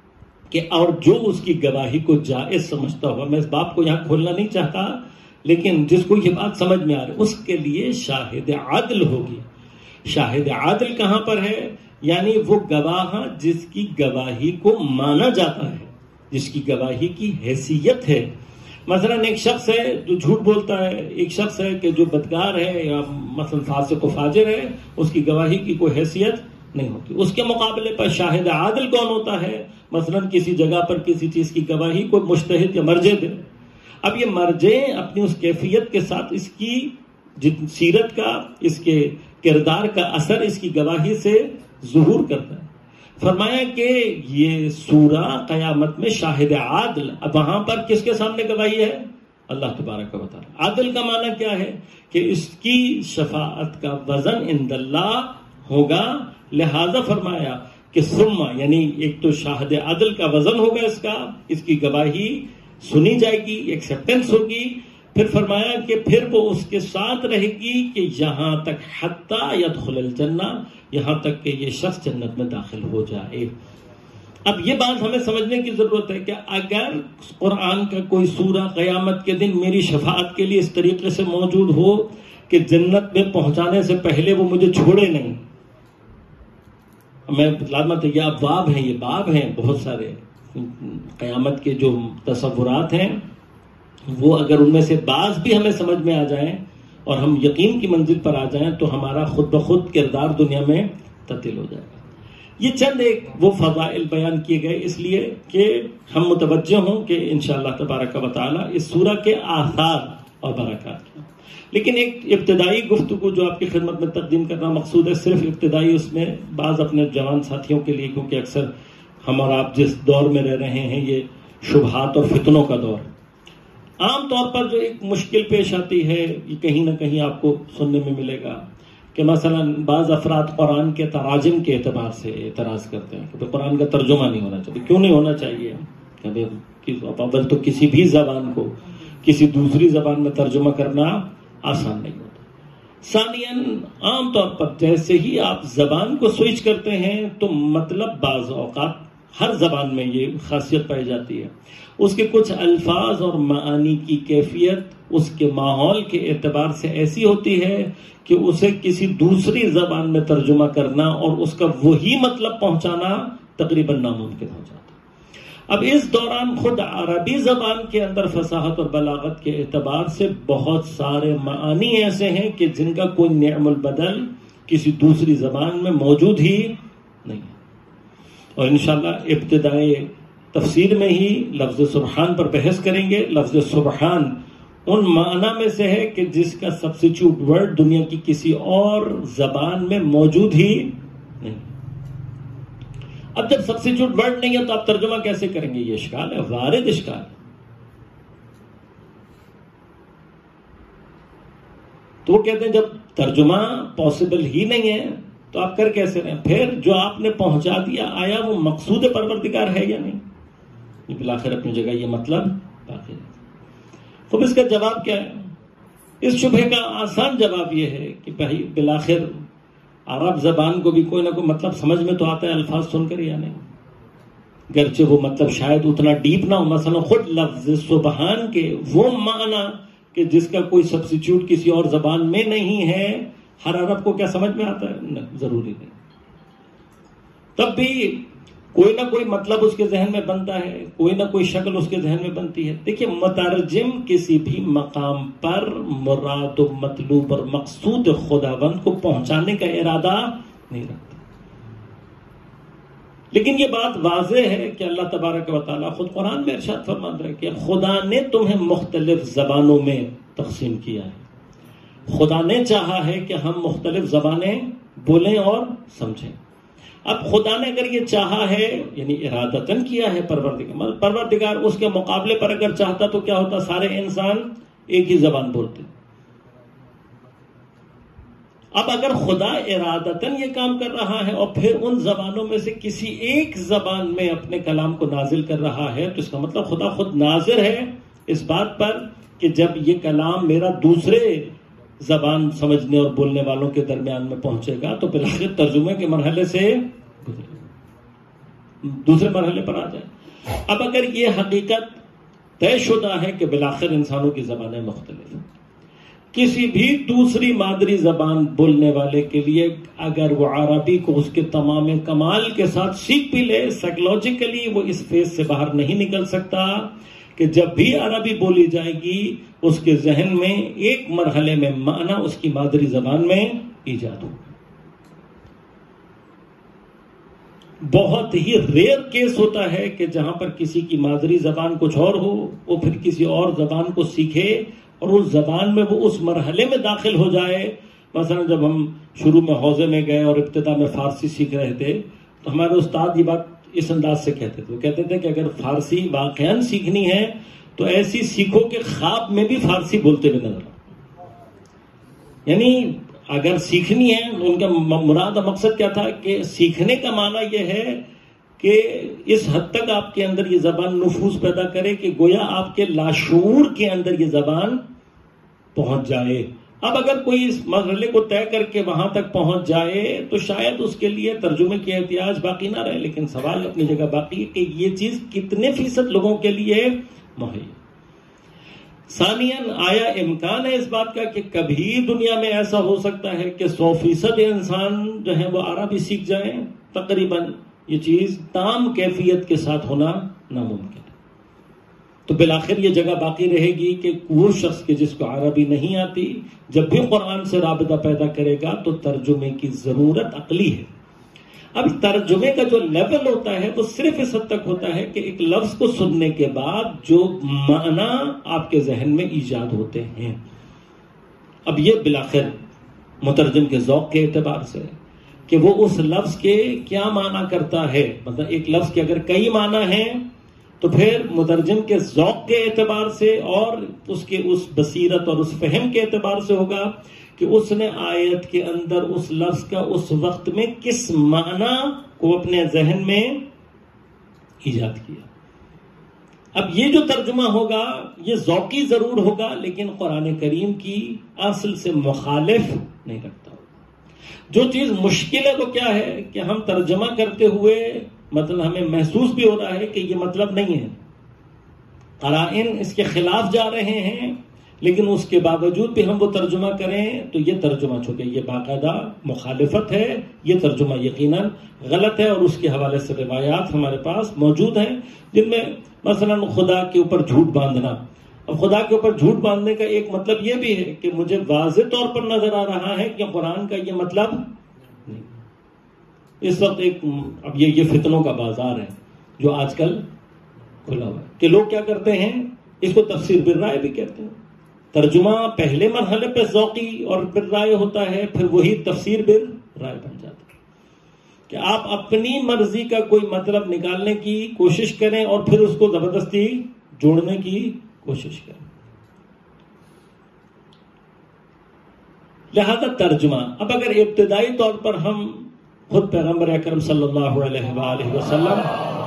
کہ اور جو اس کی گواہی کو جائز سمجھتا ہوگا, میں اس بات کو یہاں کھولنا نہیں چاہتا, لیکن جس کو یہ بات سمجھ میں آ رہی اس کے لیے شاہد عادل ہوگی. شاہد عادل کہاں پر ہے؟ یعنی وہ گواہ جس کی گواہی کو مانا جاتا ہے, جس کی گواہی کی حیثیت ہے. مثلا ایک شخص ہے جو جھوٹ بولتا ہے, ایک شخص ہے کہ جو بدکار ہے یا مثلا فاسق و فاجر ہے, اس کی گواہی کی کوئی حیثیت نہیں ہوتی. اس کے مقابلے پر شاہد عادل کون ہوتا ہے؟ مثلا کسی جگہ پر کسی چیز کی گواہی کو مجتہد یا مرجع دے. اب یہ مرجع اپنی اس کیفیت کے ساتھ اس کی سیرت کا, اس کے کردار کا اثر اس کی گواہی سے ظہور کرتا ہے. فرمایا کہ یہ سورہ قیامت میں شاہد عادل, اب وہاں پر کس کے سامنے گواہی ہے؟ اللہ تبارک و تعالی. عادل کا معنی کیا ہے؟ کہ اس کی شفاعت کا وزن عند اللہ ہوگا. لہذا فرمایا کہ ثم, یعنی ایک تو شاہد عادل کا وزن ہوگا, اس کی گواہی سنی جائے گی, ایکسیپٹنس ہوگی. پھر فرمایا کہ پھر وہ اس کے ساتھ رہے گی کہ یہاں تک حتی یدخل الجنہ، یہاں تک کہ یہ شخص جنت میں داخل ہو جائے۔ اب یہ بات ہمیں سمجھنے کی ضرورت ہے کہ اگر قرآن کا کوئی سورہ قیامت کے دن میری شفاعت کے لیے اس طریقے سے موجود ہو کہ جنت میں پہنچانے سے پہلے وہ مجھے چھوڑے نہیں، میں لازمت یہ ابواب ہیں، یہ باب ہیں بہت سارے قیامت کے جو تصورات ہیں، وہ اگر ان میں سے بعض بھی ہمیں سمجھ میں آ جائیں اور ہم یقین کی منزل پر آ جائیں تو ہمارا خود بخود کردار دنیا میں تبدیل ہو جائے گا۔ یہ چند ایک وہ فضائل بیان کیے گئے اس لیے کہ ہم متوجہ ہوں کہ انشاءاللہ تبارک و تعالی اس سورہ کے آثار اور برکات ہیں۔ لیکن ایک ابتدائی گفتگو جو آپ کی خدمت میں تقدیم کرنا مقصود ہے، صرف ابتدائی اس میں بعض اپنے جوان ساتھیوں کے لیے، کیونکہ اکثر ہم اور آپ جس دور میں رہ رہے ہیں یہ شبہات اور فتنوں کا دور، عام طور پر جو ایک مشکل پیش آتی ہے یہ کہیں نہ کہیں آپ کو سننے میں ملے گا کہ مثلا بعض افراد قرآن کے تراجم کے اعتبار سے اعتراض کرتے ہیں کہ قرآن کا ترجمہ نہیں ہونا چاہیے۔ کیوں نہیں ہونا چاہیے؟ کہ اول تو کسی بھی زبان کو کسی دوسری زبان میں ترجمہ کرنا آسان نہیں ہوتا۔ ثانیاً عام طور پر جیسے ہی آپ زبان کو سوئچ کرتے ہیں تو مطلب بعض اوقات ہر زبان میں یہ خاصیت پائی جاتی ہے، اس کے کچھ الفاظ اور معانی کی کیفیت اس کے ماحول کے اعتبار سے ایسی ہوتی ہے کہ اسے کسی دوسری زبان میں ترجمہ کرنا اور اس کا وہی مطلب پہنچانا تقریباً ناممکن ہو جاتا ہے۔ اب اس دوران خود عربی زبان کے اندر فصاحت اور بلاغت کے اعتبار سے بہت سارے معانی ایسے ہیں کہ جن کا کوئی نعم البدل کسی دوسری زبان میں موجود ہی نہیں ہے۔ اور انشاءاللہ ابتدائی تفسیر میں ہی لفظ سبحان پر بحث کریں گے۔ لفظ سبحان ان معنی میں سے ہے کہ جس کا سبسٹیچیوٹ ورڈ دنیا کی کسی اور زبان میں موجود ہی نہیں۔ اب جب سبسٹیچیوٹ ورڈ نہیں ہے تو آپ ترجمہ کیسے کریں گے؟ یہ اشکال ہے، وارد اشکال ہے۔ تو وہ کہتے ہیں جب ترجمہ پاسبل ہی نہیں ہے تو آپ کر کیسے رہے ہیں؟ پھر جو آپ نے پہنچا دیا آیا وہ مقصود پروردگار ہے یا نہیں؟ یہ بالآخر اپنی جگہ یہ مطلب باقی ہے۔ تو اس کا جواب کیا ہے؟ اس شبہ کا آسان جواب یہ ہے کہ بھائی بالآخر عرب زبان کو بھی کوئی نہ کوئی مطلب سمجھ میں تو آتا ہے الفاظ سن کر یا نہیں، گرچہ وہ مطلب شاید اتنا ڈیپ نہ ہو۔ مثلا خود لفظ سبحان کے وہ معنی کہ جس کا کوئی سبسٹیچیوٹ کسی اور زبان میں نہیں ہے، ہر عرب کو کیا سمجھ میں آتا ہے؟ نہیں، ضروری نہیں۔ تب بھی کوئی نہ کوئی مطلب اس کے ذہن میں بنتا ہے، کوئی نہ کوئی شکل اس کے ذہن میں بنتی ہے۔ دیکھیے مترجم کسی بھی مقام پر مراد و مطلوب اور مقصود خداوند کو پہنچانے کا ارادہ نہیں رکھتا، لیکن یہ بات واضح ہے کہ اللہ تبارک و تعالیٰ خود قرآن میں ارشاد فرما رہا ہے کہ خدا نے تمہیں مختلف زبانوں میں تقسیم کیا ہے، خدا نے چاہا ہے کہ ہم مختلف زبانیں بولیں اور سمجھیں۔ اب خدا نے اگر یہ چاہا ہے یعنی ارادتاً کیا ہے، پروردگار اس کے مقابلے پر اگر چاہتا تو کیا ہوتا؟ سارے انسان ایک ہی زبان بولتے۔ اب اگر خدا ارادتاً یہ کام کر رہا ہے اور پھر ان زبانوں میں سے کسی ایک زبان میں اپنے کلام کو نازل کر رہا ہے تو اس کا مطلب خدا خود ناظر ہے اس بات پر کہ جب یہ کلام میرا دوسرے زبان سمجھنے اور بولنے والوں کے درمیان میں پہنچے گا تو بالآخر ترجمے کے مرحلے سے دوسرے مرحلے پر آ جائے۔ اب اگر یہ حقیقت طے شدہ ہے کہ بالآخر انسانوں کی زبانیں مختلف ہیں، کسی بھی دوسری مادری زبان بولنے والے کے لیے اگر وہ عربی کو اس کے تمام کمال کے ساتھ سیکھ بھی لے، سائیکولوجیکلی وہ اس فیز سے باہر نہیں نکل سکتا کہ جب بھی عربی بولی جائے گی اس کے ذہن میں ایک مرحلے میں معنی اس کی مادری زبان میں ایجاد ہو۔ بہت ہی ریئر کیس ہوتا ہے کہ جہاں پر کسی کی مادری زبان کچھ اور ہو، وہ پھر کسی اور زبان کو سیکھے اور اس زبان میں وہ اس مرحلے میں داخل ہو جائے۔ مثلا جب ہم شروع میں حوزے میں گئے اور ابتدا میں فارسی سیکھ رہے تھے تو ہمارے استاد یہ بات اس انداز سے کہتے تھے، وہ کہتے تھے کہ اگر فارسی واقعاً سیکھنی ہے تو ایسی سیکھو کہ خواب میں بھی فارسی بولتے ہوئے نظر آؤ۔ یعنی اگر سیکھنی ہے، ان کا مراد مقصد کیا تھا کہ سیکھنے کا معنی یہ ہے کہ اس حد تک آپ کے اندر یہ زبان نفوذ پیدا کرے کہ گویا آپ کے لاشعور کے اندر یہ زبان پہنچ جائے. اب اگر کوئی اس مرحلے کو طے کر کے وہاں تک پہنچ جائے تو شاید اس کے لیے ترجمے کی احتیاج باقی نہ رہے، لیکن سوال اپنی جگہ باقی ہے کہ یہ چیز کتنے فیصد لوگوں کے لیے مہیا. ثانیاً آیا امکان ہے اس بات کا کہ کبھی دنیا میں ایسا ہو سکتا ہے کہ 100% انسان جو ہے وہ عربی سیکھ جائیں؟ تقریباً یہ چیز تام کیفیت کے ساتھ ہونا ناممکن ہے. تو بالآخر یہ جگہ باقی رہے گی کہ وہ شخص کے جس کو عربی نہیں آتی جب بھی قرآن سے رابطہ پیدا کرے گا تو ترجمے کی ضرورت عقلی ہے. اب ترجمے کا جو لیول ہوتا ہے وہ صرف اس حد تک ہوتا ہے کہ ایک لفظ کو سننے کے بعد جو معنی آپ کے ذہن میں ایجاد ہوتے ہیں. اب یہ بالآخر مترجم کے ذوق کے اعتبار سے کہ وہ اس لفظ کے کیا معنی کرتا ہے. مطلب ایک لفظ کے اگر کئی معنی ہیں تو پھر مترجم کے ذوق کے اعتبار سے اور اس کے اس بصیرت اور اس فہم کے اعتبار سے ہوگا کہ اس نے آیت کے اندر اس لفظ کا اس وقت میں کس معنی کو اپنے ذہن میں ایجاد کیا. اب یہ جو ترجمہ ہوگا یہ ذوقی ضرور ہوگا لیکن قرآن کریم کی اصل سے مخالف نہیں رکھتا ہوگا. جو چیز مشکل ہے وہ کیا ہے کہ ہم ترجمہ کرتے ہوئے مطلب ہمیں محسوس بھی ہو رہا ہے کہ یہ مطلب نہیں ہے، قرائن اس کے خلاف جا رہے ہیں، لیکن اس کے باوجود بھی ہم وہ ترجمہ کریں تو یہ ترجمہ چونکہ یہ باقاعدہ مخالفت ہے، یہ ترجمہ یقیناً غلط ہے. اور اس کے حوالے سے روایات ہمارے پاس موجود ہیں جن میں مثلا خدا کے اوپر جھوٹ باندھنا. اب خدا کے اوپر جھوٹ باندھنے کا ایک مطلب یہ بھی ہے کہ مجھے واضح طور پر نظر آ رہا ہے کہ قرآن کا یہ مطلب نہیں. اس وقت ایک اب یہ فتنوں کا بازار ہے جو آج کل کھلا ہوا ہے کہ لوگ کیا کرتے ہیں، اس کو تفسیر بالرائے بھی کہتے ہیں. ترجمہ پہلے مرحلے پہ ذوقی اور بالرائے ہوتا ہے، پھر وہی تفسیر بالرائے بن جاتا ہے کہ آپ اپنی مرضی کا کوئی مطلب نکالنے کی کوشش کریں اور پھر اس کو زبردستی جوڑنے کی کوشش کریں. لہذا ترجمہ. اب اگر ابتدائی طور پر ہم خود پیغمبر اکرم صلی اللہ علیہ وآلہ وسلم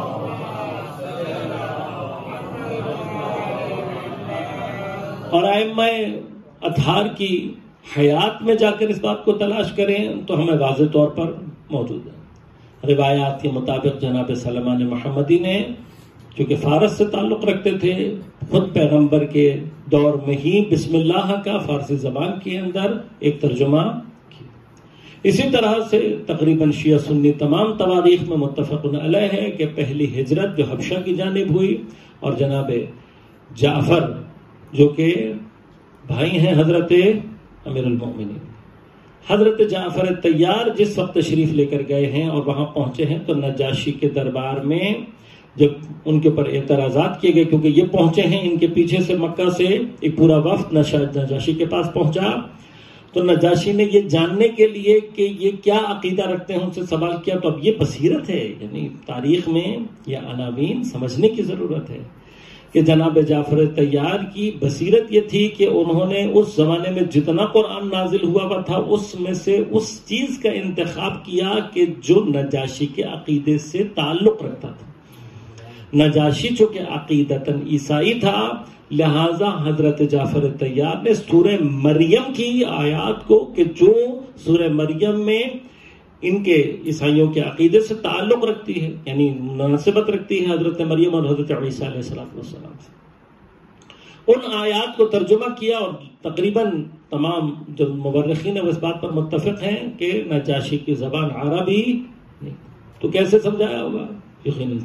اور ائمہ اطہار کی حیات میں جا کر اس بات کو تلاش کریں تو ہمیں واضح طور پر موجود ہے. روایات کے مطابق جناب سلمان محمدی نے چونکہ فارس سے تعلق رکھتے تھے خود پیغمبر کے دور میں ہی بسم اللہ کا فارسی زبان کے اندر ایک ترجمہ کیا. اسی طرح سے تقریباً شیعہ سنی تمام تواریخ میں متفق علیہ ہے کہ پہلی ہجرت جو حبشہ کی جانب ہوئی اور جناب جعفر جو کہ بھائی ہیں حضرت امیر المؤمنین، حضرت جعفر طیار جس وقت تشریف لے کر گئے ہیں اور وہاں پہنچے ہیں تو نجاشی کے دربار میں جب ان کے اوپر اعتراضات کیے گئے کیونکہ یہ پہنچے ہیں ان کے پیچھے سے مکہ سے ایک پورا وفد نجاشی کے پاس پہنچا، تو نجاشی نے یہ جاننے کے لیے کہ یہ کیا عقیدہ رکھتے ہیں ان سے سوال کیا. تو اب یہ بصیرت ہے، یعنی تاریخ میں یہ عناوین سمجھنے کی ضرورت ہے کہ جناب جعفر طیار کی بصیرت یہ تھی کہ انہوں نے اس زمانے میں جتنا قرآن نازل ہوا تھا اس میں سے اس چیز کا انتخاب کیا کہ جو نجاشی کے عقیدے سے تعلق رکھتا تھا. نجاشی چونکہ عقیدتاً عیسائی تھا لہذا حضرت جعفر طیار نے سورہ مریم کی آیات کو کہ جو سورہ مریم میں ان کے عیسائیوں کے عقیدے سے تعلق رکھتی ہے یعنی مناسبت رکھتی ہے حضرت مریم اور حضرت عیسیٰ علیہ السلام سے، ان آیات کو ترجمہ کیا. اور تقریباً تمام جو مورخین ہیں وہ اس بات پر متفق ہیں کہ نجاشی کی زبان عربی نہیں. تو کیسے سمجھایا ہوگا؟ یقیناً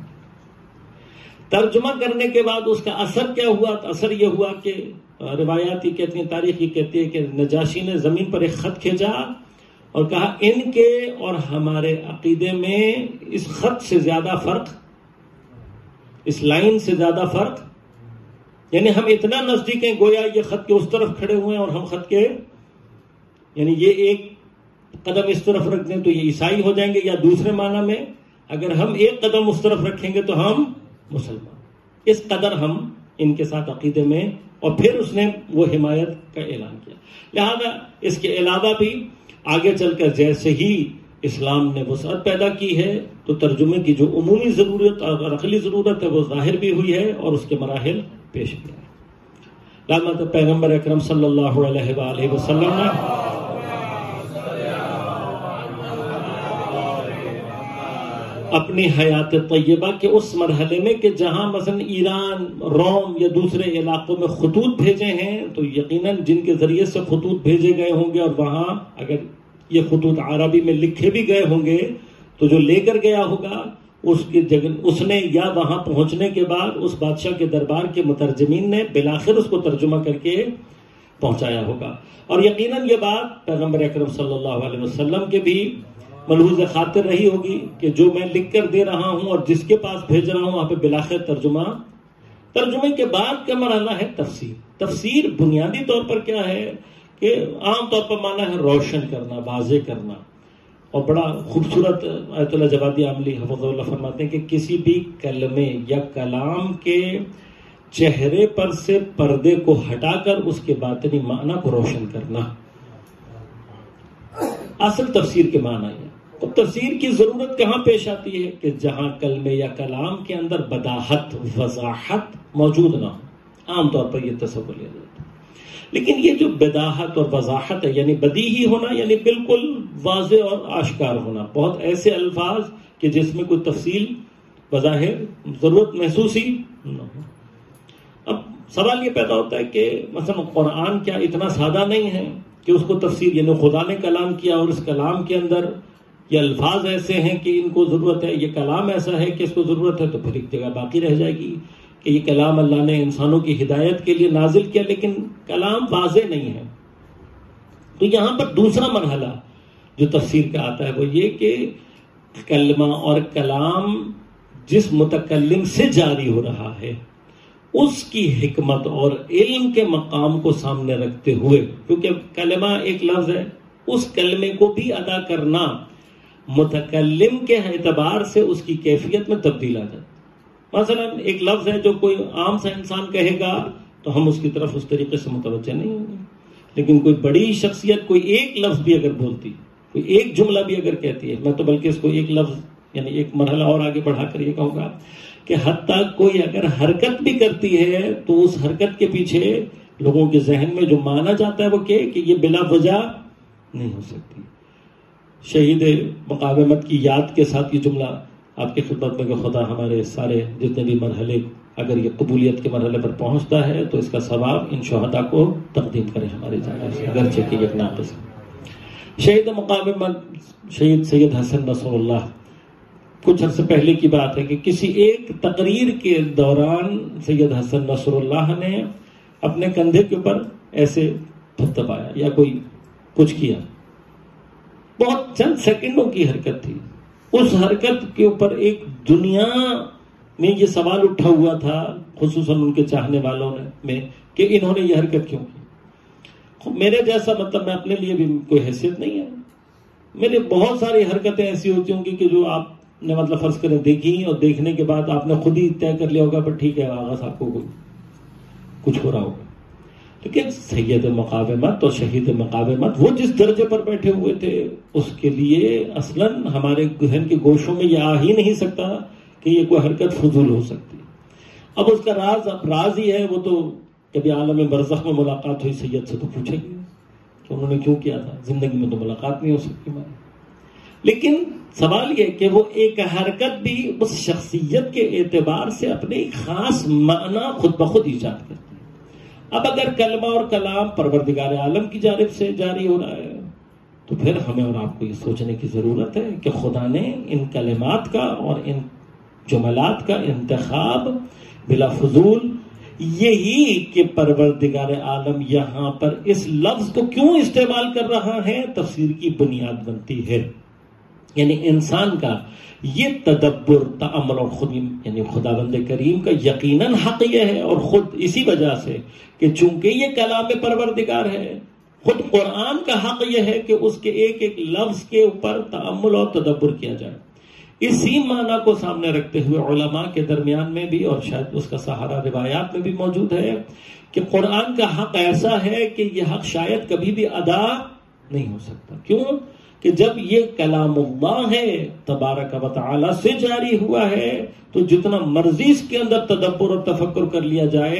ترجمہ کرنے کے بعد اس کا اثر کیا ہوا؟ اثر یہ ہوا کہ روایات یہ کہتی ہیں، تاریخ یہ کہتی ہے کہ نجاشی نے زمین پر ایک خط کھینچا اور کہا ان کے اور ہمارے عقیدے میں اس خط سے زیادہ فرق، اس لائن سے زیادہ فرق، یعنی ہم اتنا نزدیک ہیں گویا یہ خط کے اس طرف کھڑے ہوئے ہیں اور ہم خط کے یعنی یہ ایک قدم اس طرف رکھ دیں تو یہ عیسائی ہو جائیں گے، یا دوسرے معنی میں اگر ہم ایک قدم اس طرف رکھیں گے تو ہم مسلمان. اس قدر ہم ان کے ساتھ عقیدے میں. اور پھر اس نے وہ حمایت کا اعلان کیا. لہذا اس کے علاوہ بھی آگے چل کر جیسے ہی اسلام نے وسعت پیدا کی ہے تو ترجمے کی جو عمومی ضرورت اور عقلی ضرورت ہے وہ ظاہر بھی ہوئی ہے اور اس کے مراحل پیش بھی آئے. رحمت پیغمبر اکرم صلی اللہ علیہ وآلہ وسلم نے اپنی حیات طیبہ کے اس مرحلے میں کہ جہاں مثلا ایران، روم یا دوسرے علاقوں میں خطوط بھیجے ہیں، تو یقیناً جن کے ذریعے سے خطوط بھیجے گئے ہوں گے اور وہاں اگر یہ خطوط عربی میں لکھے بھی گئے ہوں گے تو جو لے کر گیا ہوگا اس نے یا وہاں پہنچنے کے بعد اس بادشاہ کے دربار کے مترجمین نے بالآخر اس کو ترجمہ کر کے پہنچایا ہوگا. اور یقیناً یہ بات پیغمبر اکرم صلی اللہ علیہ وسلم کے بھی ملحوظ خاطر رہی ہوگی کہ جو میں لکھ کر دے رہا ہوں اور جس کے پاس بھیج رہا ہوں وہاں پہ بالآخر ترجمے کے بعد کا مرحلہ ہے تفسیر. تفسیر بنیادی طور پر کیا ہے کہ عام طور پر مانا ہے روشن کرنا، واضح کرنا. اور بڑا خوبصورت آیت اللہ جوادی عاملی حفظہ اللہ فرماتے ہیں کہ کسی بھی کلمے یا کلام کے چہرے پر سے پردے کو ہٹا کر اس کے باطنی معنی کو روشن کرنا اصل تفسیر کے معنی ہے. تو تفسیر کی ضرورت کہاں پیش آتی ہے کہ جہاں کلمے یا کلام کے اندر بداحت، وضاحت موجود نہ ہو. عام طور پر یہ تصور لیا جاتا ہے. لیکن یہ جو بداحت اور وضاحت ہے، یعنی بدیہی ہونا، یعنی بالکل واضح اور آشکار ہونا، بہت ایسے الفاظ کہ جس میں کوئی تفصیل بظاہر ضرورت محسوس ہی نہ ہو. اب سوال یہ پیدا ہوتا ہے کہ مثلا قرآن کیا اتنا سادہ نہیں ہے کہ اس کو تفسیر، یعنی خدا نے کلام کیا اور اس کلام کے اندر یہ الفاظ ایسے ہیں کہ ان کو ضرورت ہے، یہ کلام ایسا ہے کہ اس کو ضرورت ہے، تو پھر ایک جگہ باقی رہ جائے گی کہ یہ کلام اللہ نے انسانوں کی ہدایت کے لیے نازل کیا لیکن کلام واضح نہیں ہے. تو یہاں پر دوسرا مرحلہ جو تفسیر کا آتا ہے وہ یہ کہ کلمہ اور کلام جس متکلم سے جاری ہو رہا ہے اس کی حکمت اور علم کے مقام کو سامنے رکھتے ہوئے، کیونکہ کلمہ ایک لفظ ہے، اس کلمے کو بھی ادا کرنا متکلم کے اعتبار سے اس کی کیفیت میں تبدیل آ جاتا ہے. مثلا ایک لفظ ہے جو کوئی عام سا انسان کہے گا تو ہم اس کی طرف اس طریقے سے متوجہ نہیں ہوں گے، لیکن کوئی بڑی شخصیت کوئی ایک لفظ بھی اگر بولتی، کوئی ایک جملہ بھی اگر کہتی ہے، میں تو بلکہ اس کو ایک لفظ یعنی ایک مرحلہ اور آگے بڑھا کر یہ کہوں گا کہ حتیٰ کوئی اگر حرکت بھی کرتی ہے تو اس حرکت کے پیچھے لوگوں کے ذہن میں جو مانا جاتا ہے وہ کہ یہ بلا وجہ نہیں ہو سکتی. شہید مقاومت کی یاد کے ساتھ یہ جملہ آپ کی خدمت میں کہ خدا ہمارے سارے جتنے بھی مرحلے اگر یہ قبولیت کے مرحلے پر پہنچتا ہے تو اس کا ثواب ان شہداء کو تقدیم کرے ہمارے جانب سے، اگرچہ کہ ایک ناقص ہے. شہید مقاومت شہید سید حسن نصر اللہ، کچھ عرصے پہلے کی بات ہے کہ کسی ایک تقریر کے دوران سید حسن نصر اللہ نے اپنے کندھے کے اوپر ایسے تھپتھپایا یا کوئی کچھ کیا. بہت چند سیکنڈوں کی حرکت تھی. اس حرکت کے اوپر ایک دنیا میں یہ سوال اٹھا ہوا تھا خصوصاً ان کے چاہنے والوں میں کہ انہوں نے یہ حرکت کیوں کی. میرے جیسا مطلب میں اپنے لیے بھی کوئی حیثیت نہیں ہے. میرے بہت ساری حرکتیں ایسی ہوتی ہوں گی کہ جو آپ نے مطلب فرض کریں دیکھی اور دیکھنے کے بعد آپ نے خود ہی طے کر لیا ہوگا پر ٹھیک ہے آغاز آپ کو کچھ ہو رہا ہوگا. لیکن سید مقاومت اور شہید مقاومت وہ جس درجے پر بیٹھے ہوئے تھے اس کے لیے اصلاً ہمارے ذہن کے گوشوں میں یہ آ ہی نہیں سکتا کہ یہ کوئی حرکت فضول ہو سکتی. اب اس کا راز ہی ہے، وہ تو کبھی عالم برزخ میں ملاقات ہوئی سید سے تو پوچھیں گے کہ انہوں نے کیوں کیا تھا. زندگی میں تو ملاقات نہیں ہو سکتی ہماری. لیکن سوال یہ کہ وہ ایک حرکت بھی اس شخصیت کے اعتبار سے اپنے ایک خاص معنی خود بخود ایجاد کرتی ہے. اب اگر کلمہ اور کلام پروردگار عالم کی جانب سے جاری ہو رہا ہے تو پھر ہمیں اور آپ کو یہ سوچنے کی ضرورت ہے کہ خدا نے ان کلمات کا اور ان جملات کا انتخاب بلا فضول یہی کہ پروردگار عالم یہاں پر اس لفظ کو کیوں استعمال کر رہا ہے تفسیر کی بنیاد بنتی ہے. یعنی انسان کا یہ تدبر، تأمل اور خود یعنی خداوند کریم کا یقیناً حق یہ ہے، اور خود اسی وجہ سے کہ چونکہ یہ کلام پروردگار ہے، خود قرآن کا حق یہ ہے کہ اس کے ایک ایک لفظ کے اوپر تأمل اور تدبر کیا جائے. اسی معنی کو سامنے رکھتے ہوئے علماء کے درمیان میں بھی اور شاید اس کا سہارا روایات میں بھی موجود ہے کہ قرآن کا حق ایسا ہے کہ یہ حق شاید کبھی بھی ادا نہیں ہو سکتا. کیوں کہ جب یہ کلام اللہ ہے تبارک و تعالی سے جاری ہوا ہے تو جتنا مرضی اس کے اندر تدبر اور تفکر کر لیا جائے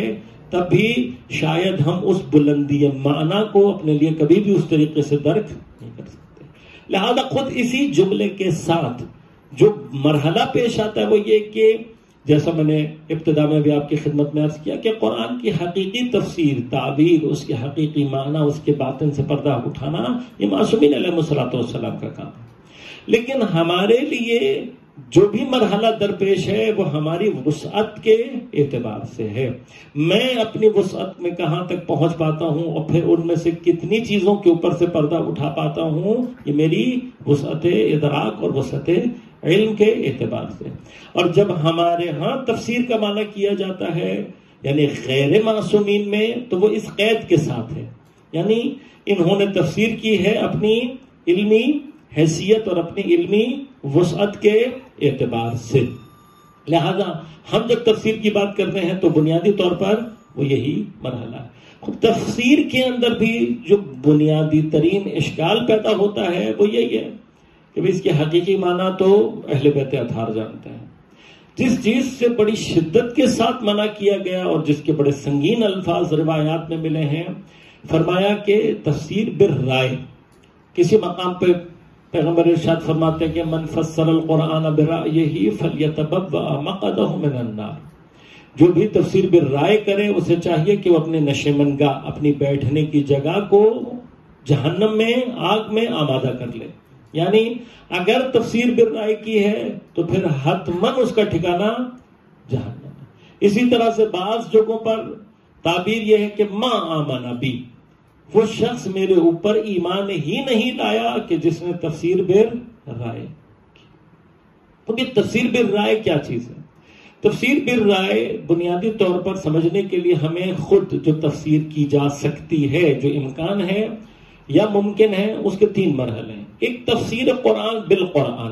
تب بھی شاید ہم اس بلندی معنی کو اپنے لیے کبھی بھی اس طریقے سے درک نہیں کر سکتے. لہذا خود اسی جملے کے ساتھ جو مرحلہ پیش آتا ہے وہ یہ کہ جیسا میں نے ابتدا میں بھی آپ کی خدمت میں عرض کیا کہ قرآن کی حقیقی تفسیر، تعبیر، اس کے حقیقی معنی، اس کے باطن سے پردہ اٹھانا یہ معصومین علیہ السلام کا کام ہے. لیکن ہمارے لیے جو بھی مرحلہ درپیش ہے وہ ہماری وسعت کے اعتبار سے ہے. میں اپنی وسعت میں کہاں تک پہنچ پاتا ہوں اور پھر ان میں سے کتنی چیزوں کے اوپر سے پردہ اٹھا پاتا ہوں، یہ میری وسعت ادراک اور وسعت علم کے اعتبار سے. اور جب ہمارے ہاں تفسیر کا معنی کیا جاتا ہے یعنی غیر معصومین میں، تو وہ اس قید کے ساتھ ہے، یعنی انہوں نے تفسیر کی ہے اپنی علمی حیثیت اور اپنی علمی وسعت کے اعتبار سے. لہذا ہم جب تفسیر کی بات کرتے ہیں تو بنیادی طور پر وہ یہی مرحلہ ہے. تفسیر کے اندر بھی جو بنیادی ترین اشکال پیدا ہوتا ہے وہ یہی ہے کہ اس کے حقیقی معنی تو اہل بیت اطہار جانتے ہیں. جس چیز سے بڑی شدت کے ساتھ منع کیا گیا اور جس کے بڑے سنگین الفاظ روایات میں ملے ہیں، فرمایا کہ تفسیر بالرائے. کسی مقام پہ پیغمبر ارشاد فرماتے ہیں کہ من فسر القرآن برائیہ فلیتبوأ مقعدہ من النار. جو بھی تفسیر بالرائے کرے اسے چاہیے کہ وہ اپنے نشیمن گاہ، اپنی بیٹھنے کی جگہ کو جہنم میں، آگ میں آمادہ کر لے. یعنی اگر تفسیر بالرائے کی ہے تو پھر حتماً اس کا ٹھکانہ جہنم ہے. اسی طرح سے بعض جگہوں پر تعبیر یہ ہے کہ ما آمن بی، وہ شخص میرے اوپر ایمان ہی نہیں لایا کہ جس نے تفسیر بالرائے. تو یہ تفسیر بالرائے کیا چیز ہے؟ تفسیر بالرائے بنیادی طور پر سمجھنے کے لیے ہمیں خود جو تفسیر کی جا سکتی ہے، جو امکان ہے یا ممکن ہے، اس کے 3 مرحلے ہیں. ایک تفسیر قرآن بالقرآن،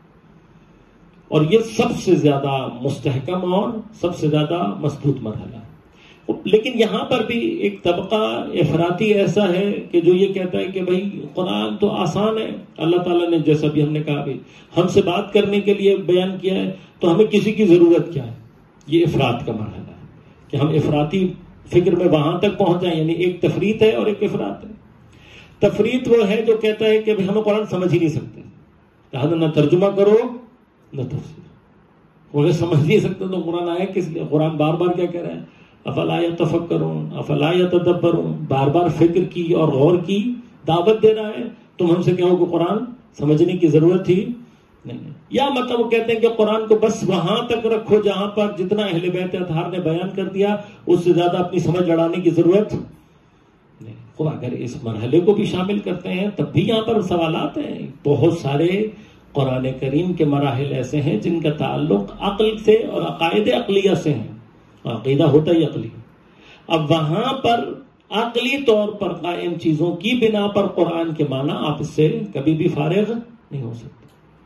اور یہ سب سے زیادہ مستحکم اور سب سے زیادہ مضبوط مرحلہ ہے. لیکن یہاں پر بھی ایک طبقہ افراطی ایسا ہے کہ جو یہ کہتا ہے کہ بھائی قرآن تو آسان ہے، اللہ تعالیٰ نے جیسا بھی ہم نے کہا بھی ہم سے بات کرنے کے لیے بیان کیا ہے، تو ہمیں کسی کی ضرورت کیا ہے. یہ افراط کا مرحلہ ہے کہ ہم افراطی فکر میں وہاں تک پہنچ جائیں. یعنی ایک تفریط ہے اور ایک افراط ہے. تفریط وہ ہے جو کہتا ہے کہ ہمیں قرآن سمجھ ہی نہیں سکتے، لہٰذا نہ ترجمہ کرو نہ تفسیر. وہ سمجھ نہیں سکتے تو قرآن آیا کس لیے؟ قرآن بار بار کیا کہہ رہا ہے؟ افلا یتفکرون افلا یتدبرون، بار بار فکر کی اور غور کی دعوت دے رہا ہے. تم ہم سے کہو کہ قرآن سمجھنے کی ضرورت تھی نہیں. یا مطلب وہ کہتے ہیں کہ قرآن کو بس وہاں تک رکھو جہاں پر جتنا اہل بیت اطہار نے بیان کر دیا، اس سے زیادہ اپنی سمجھ لڑانے کی ضرورت نہیں. خب اگر اس مرحلے کو بھی شامل کرتے ہیں تب بھی یہاں پر سوالات ہیں. بہت سارے قرآن کریم کے مراحل ایسے ہیں جن کا تعلق عقل سے اور عقائد عقلیہ سے ہیں. عقیدہ ہوتا ہی عقلی. اب وہاں پر عقلی طور پر قائم چیزوں کی بنا پر قرآن کے معنی آپ اس سے کبھی بھی فارغ نہیں ہو سکتے.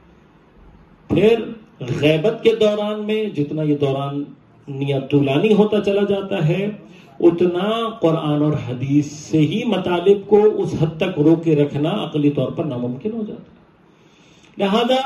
پھر غیبت کے دوران میں جتنا یہ دوران طولانی ہوتا چلا جاتا ہے، اتنا قرآن اور حدیث سے ہی مطالب کو اس حد تک روکے رکھنا عقلی طور پر ناممکن ہو جاتا ہے. لہذا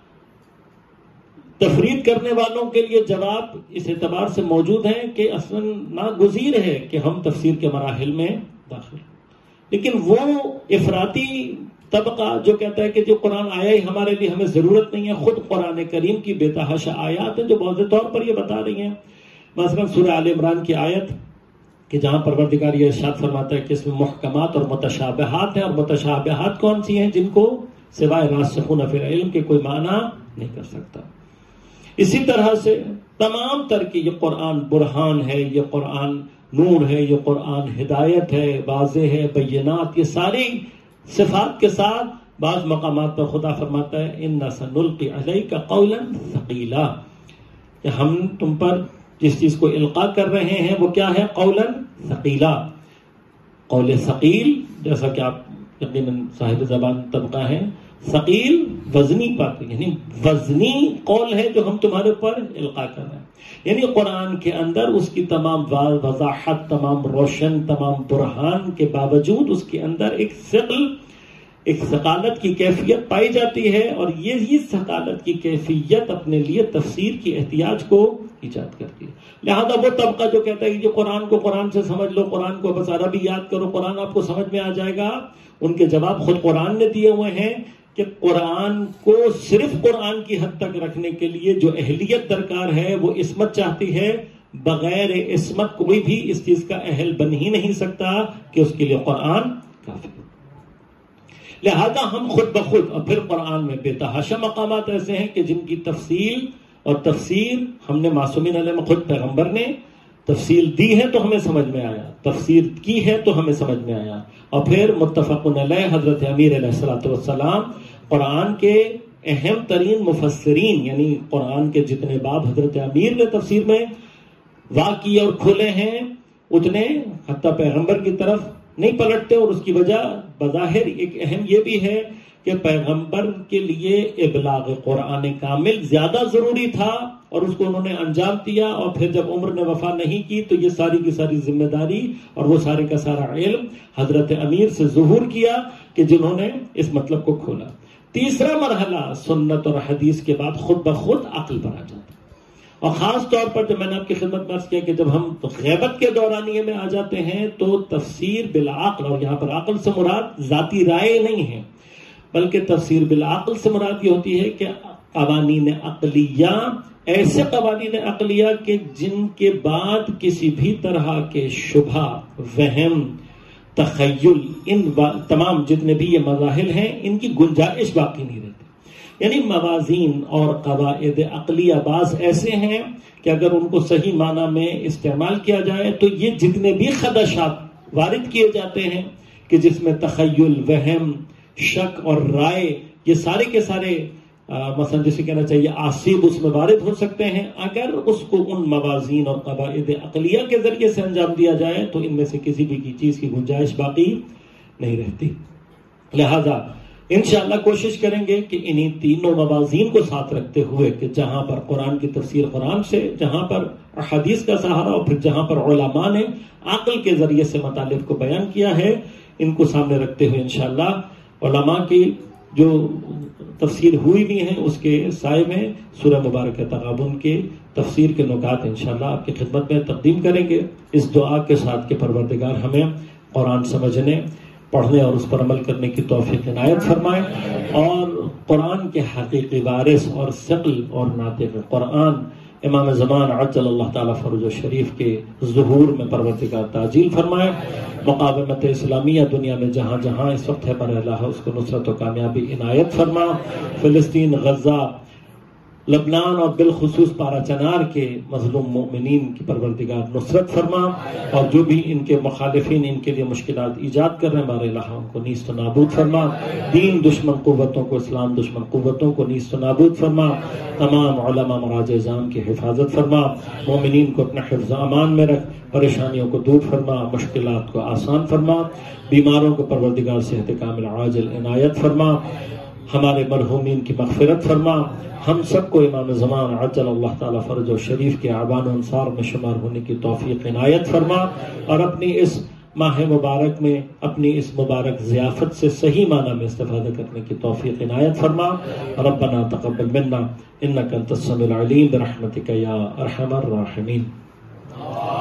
تفرید کرنے والوں کے لیے جواب اس اعتبار سے موجود ہے کہ اصلاً ناگزیر ہے کہ ہم تفسیر کے مراحل میں داخل. لیکن وہ افراطی طبقہ جو کہتا ہے کہ جو قرآن آیا ہی ہمارے لیے ہمیں ضرورت نہیں ہے، خود قرآن کریم کی بے تحاشا آیات ہیں جو واضح طور پر یہ بتا رہی ہیں. مثلا سورہ آل عمران کی آیت کہ جہاں پروردگار یہ ارشاد فرماتا ہے کہ اس میں محکمات اور متشابہات ہیں، اور متشابہات کون سی ہیں؟ جن کو سوائے راسخون فی العلم کے کوئی معنی نہیں کر سکتا. اسی طرح سے تمام تر کی یہ قرآن برہان ہے، یہ قرآن نور ہے، یہ قرآن ہدایت ہے، واضح ہے، بینات، یہ ساری صفات کے ساتھ بعض مقامات پر خدا فرماتا ہے اِنَّا سَنُلْقِي عَلَيْكَ قَوْلًا ثَقِيلًا، کہ ہم تم پر جس چیز کو القاء کر رہے ہیں وہ کیا ہے؟ قولاً ثقیلا. قول ثقیل جیسا کہ آپ یقیناً صاحب زبان طبقہ ہیں، ثقیل وزنی بات، یعنی وزنی قول ہے جو ہم تمہارے اوپر القاء کر رہے ہیں. یعنی قرآن کے اندر اس کی تمام وضاحت، تمام روشن، تمام برہان کے باوجود اس کے اندر ایک ثقل، ایک ثقالت کی کیفیت پائی جاتی ہے، اور یہی ثقالت کی کیفیت اپنے لیے تفسیر کی احتیاج کو ایجاد کرتی ہے. لہذا وہ طبقہ جو کہتا ہے کہ قرآن کو قرآن سے سمجھ لو، قرآن کو بس عربی یاد کرو، قرآن آپ کو سمجھ میں آ جائے گا، ان کے جواب خود قرآن نے دیے ہوئے ہیں کہ قرآن کو صرف قرآن کی حد تک رکھنے کے لیے جو اہلیت درکار ہے وہ عصمت چاہتی ہے، بغیر عصمت کوئی بھی اس چیز کا اہل بن ہی نہیں سکتا کہ اس کے لیے قرآن کافی ہے۔ لہذا ہم خود بخود، اور پھر قرآن میں بے تحاشا مقامات ایسے ہیں کہ جن کی تفصیل اور تفسیر ہم نے معصومین علیہ میں خود پیغمبر نے تفصیل دی ہے تو ہمیں سمجھ میں آیا، تفسیر کی ہے تو ہمیں سمجھ میں آیا، اور پھر متفق علیہ حضرت امیر علیہ الصلوۃ والسلام قرآن کے اہم ترین مفسرین، یعنی قرآن کے جتنے باب حضرت امیر نے تفسیر میں واقع کیے اور کھولے ہیں اتنے حتیٰ پیغمبر کی طرف نہیں پلٹتے، اور اس کی وجہ بظاہر ایک اہم یہ بھی ہے کہ پیغمبر کے لیے ابلاغ قرآن کامل زیادہ ضروری تھا اور اس کو انہوں نے انجام دیا، اور پھر جب عمر نے وفا نہیں کی تو یہ ساری کی ساری ذمہ داری اور وہ سارے کا سارا علم حضرت امیر سے ظہور کیا کہ جنہوں نے اس مطلب کو کھولا۔ تیسرا مرحلہ سنت اور حدیث کے بعد خود بخود عقل پر آ جاتا ہے، اور خاص طور پر جب میں نے آپ کی خدمت میں عرض کیا کہ جب ہم غیبت کے دورانیے میں آ جاتے ہیں تو تفسیر بالعقل، اور یہاں پر عقل سے مراد ذاتی رائے نہیں ہے بلکہ تفسیر بالعقل سے مراد یہ ہوتی ہے کہ قوانین عقلیہ، ایسے قوانین عقلیہ کہ جن کے بعد کسی بھی طرح کے شبہ، وہم، تخیل، ان تمام جتنے بھی یہ مظاہر ہیں ان کی گنجائش باقی نہیں رہتی۔ یعنی موازین اور قواعد عقلیہ بعض ایسے ہیں کہ اگر ان کو صحیح معنی میں استعمال کیا جائے تو یہ جتنے بھی خدشات وارد کیے جاتے ہیں کہ جس میں تخیل، وہم، شک اور رائے، یہ سارے کے سارے مثلا جسے کہنا چاہیے آسیب اس میں وارد ہو سکتے ہیں، اگر اس کو ان موازین اور قواعد عقلیہ کے ذریعے سے انجام دیا جائے تو ان میں سے کسی بھی چیز کی گنجائش باقی نہیں رہتی۔ لہذا انشاءاللہ کوشش کریں گے کہ انہی تینوں موازین کو ساتھ رکھتے ہوئے کہ جہاں پر قرآن کی تفسیر قرآن سے، جہاں پر حدیث کا سہارا، اور پھر جہاں پر علماء نے عقل کے ذریعے سے مطالب کو بیان کیا ہے، ان کو سامنے رکھتے ہوئے انشاءاللہ علماء کی جو تفسیر ہوئی بھی ہیں اس کے سائے میں سورہ مبارک تغابن کے تفسیر کے نکات انشاءاللہ آپ کی خدمت میں تقدیم کریں گے، اس دعا کے ساتھ کہ پروردگار ہمیں قرآن سمجھنے، پڑھنے اور اس پر عمل کرنے کی توفیق عنایت فرمائے، اور قرآن کے حقیقی وارث اور ثقل اور ناطق قرآن امام زمان عجل اللہ تعالیٰ فرج شریف کے ظہور میں پروردگار تعجیل فرمائے، مقاومت اسلامیہ دنیا میں جہاں جہاں اس وقت ہے پر اللہ اس کو نصرت و کامیابی عنایت فرما، فلسطین، غزہ، لبنان اور بالخصوص پارا چنار کے مظلوم مومنین کی پروردگار نصرت فرما، اور جو بھی ان کے مخالفین ان کے لیے مشکلات ایجاد کر رہے ہیں بار الہ ان کو نیست و نابود فرما، دین دشمن قوتوں کو، اسلام دشمن قوتوں کو نیست و نابود فرما، تمام علماء مراجع اعظام کی حفاظت فرما، مومنین کو اپنے حفظ و امان میں رکھ، پریشانیوں کو دور فرما، مشکلات کو آسان فرما، بیماروں کو پروردگار صحت کامل عاجل عنایت فرما، ہمارے مرحومین کی مغفرت فرما، ہم سب کو امام زمان عجل اللہ تعالیٰ فرج و شریف کے اعوان و انصار میں شمار ہونے کی توفیق عنایت فرما، اور اپنی اس ماہ مبارک میں اپنی اس مبارک ضیافت سے صحیح معنی میں استفادہ کرنے کی توفیق عنایت فرما۔ ربنا تقبل منا انک انت السمیع العلیم برحمتک یا ارحم الراحمین۔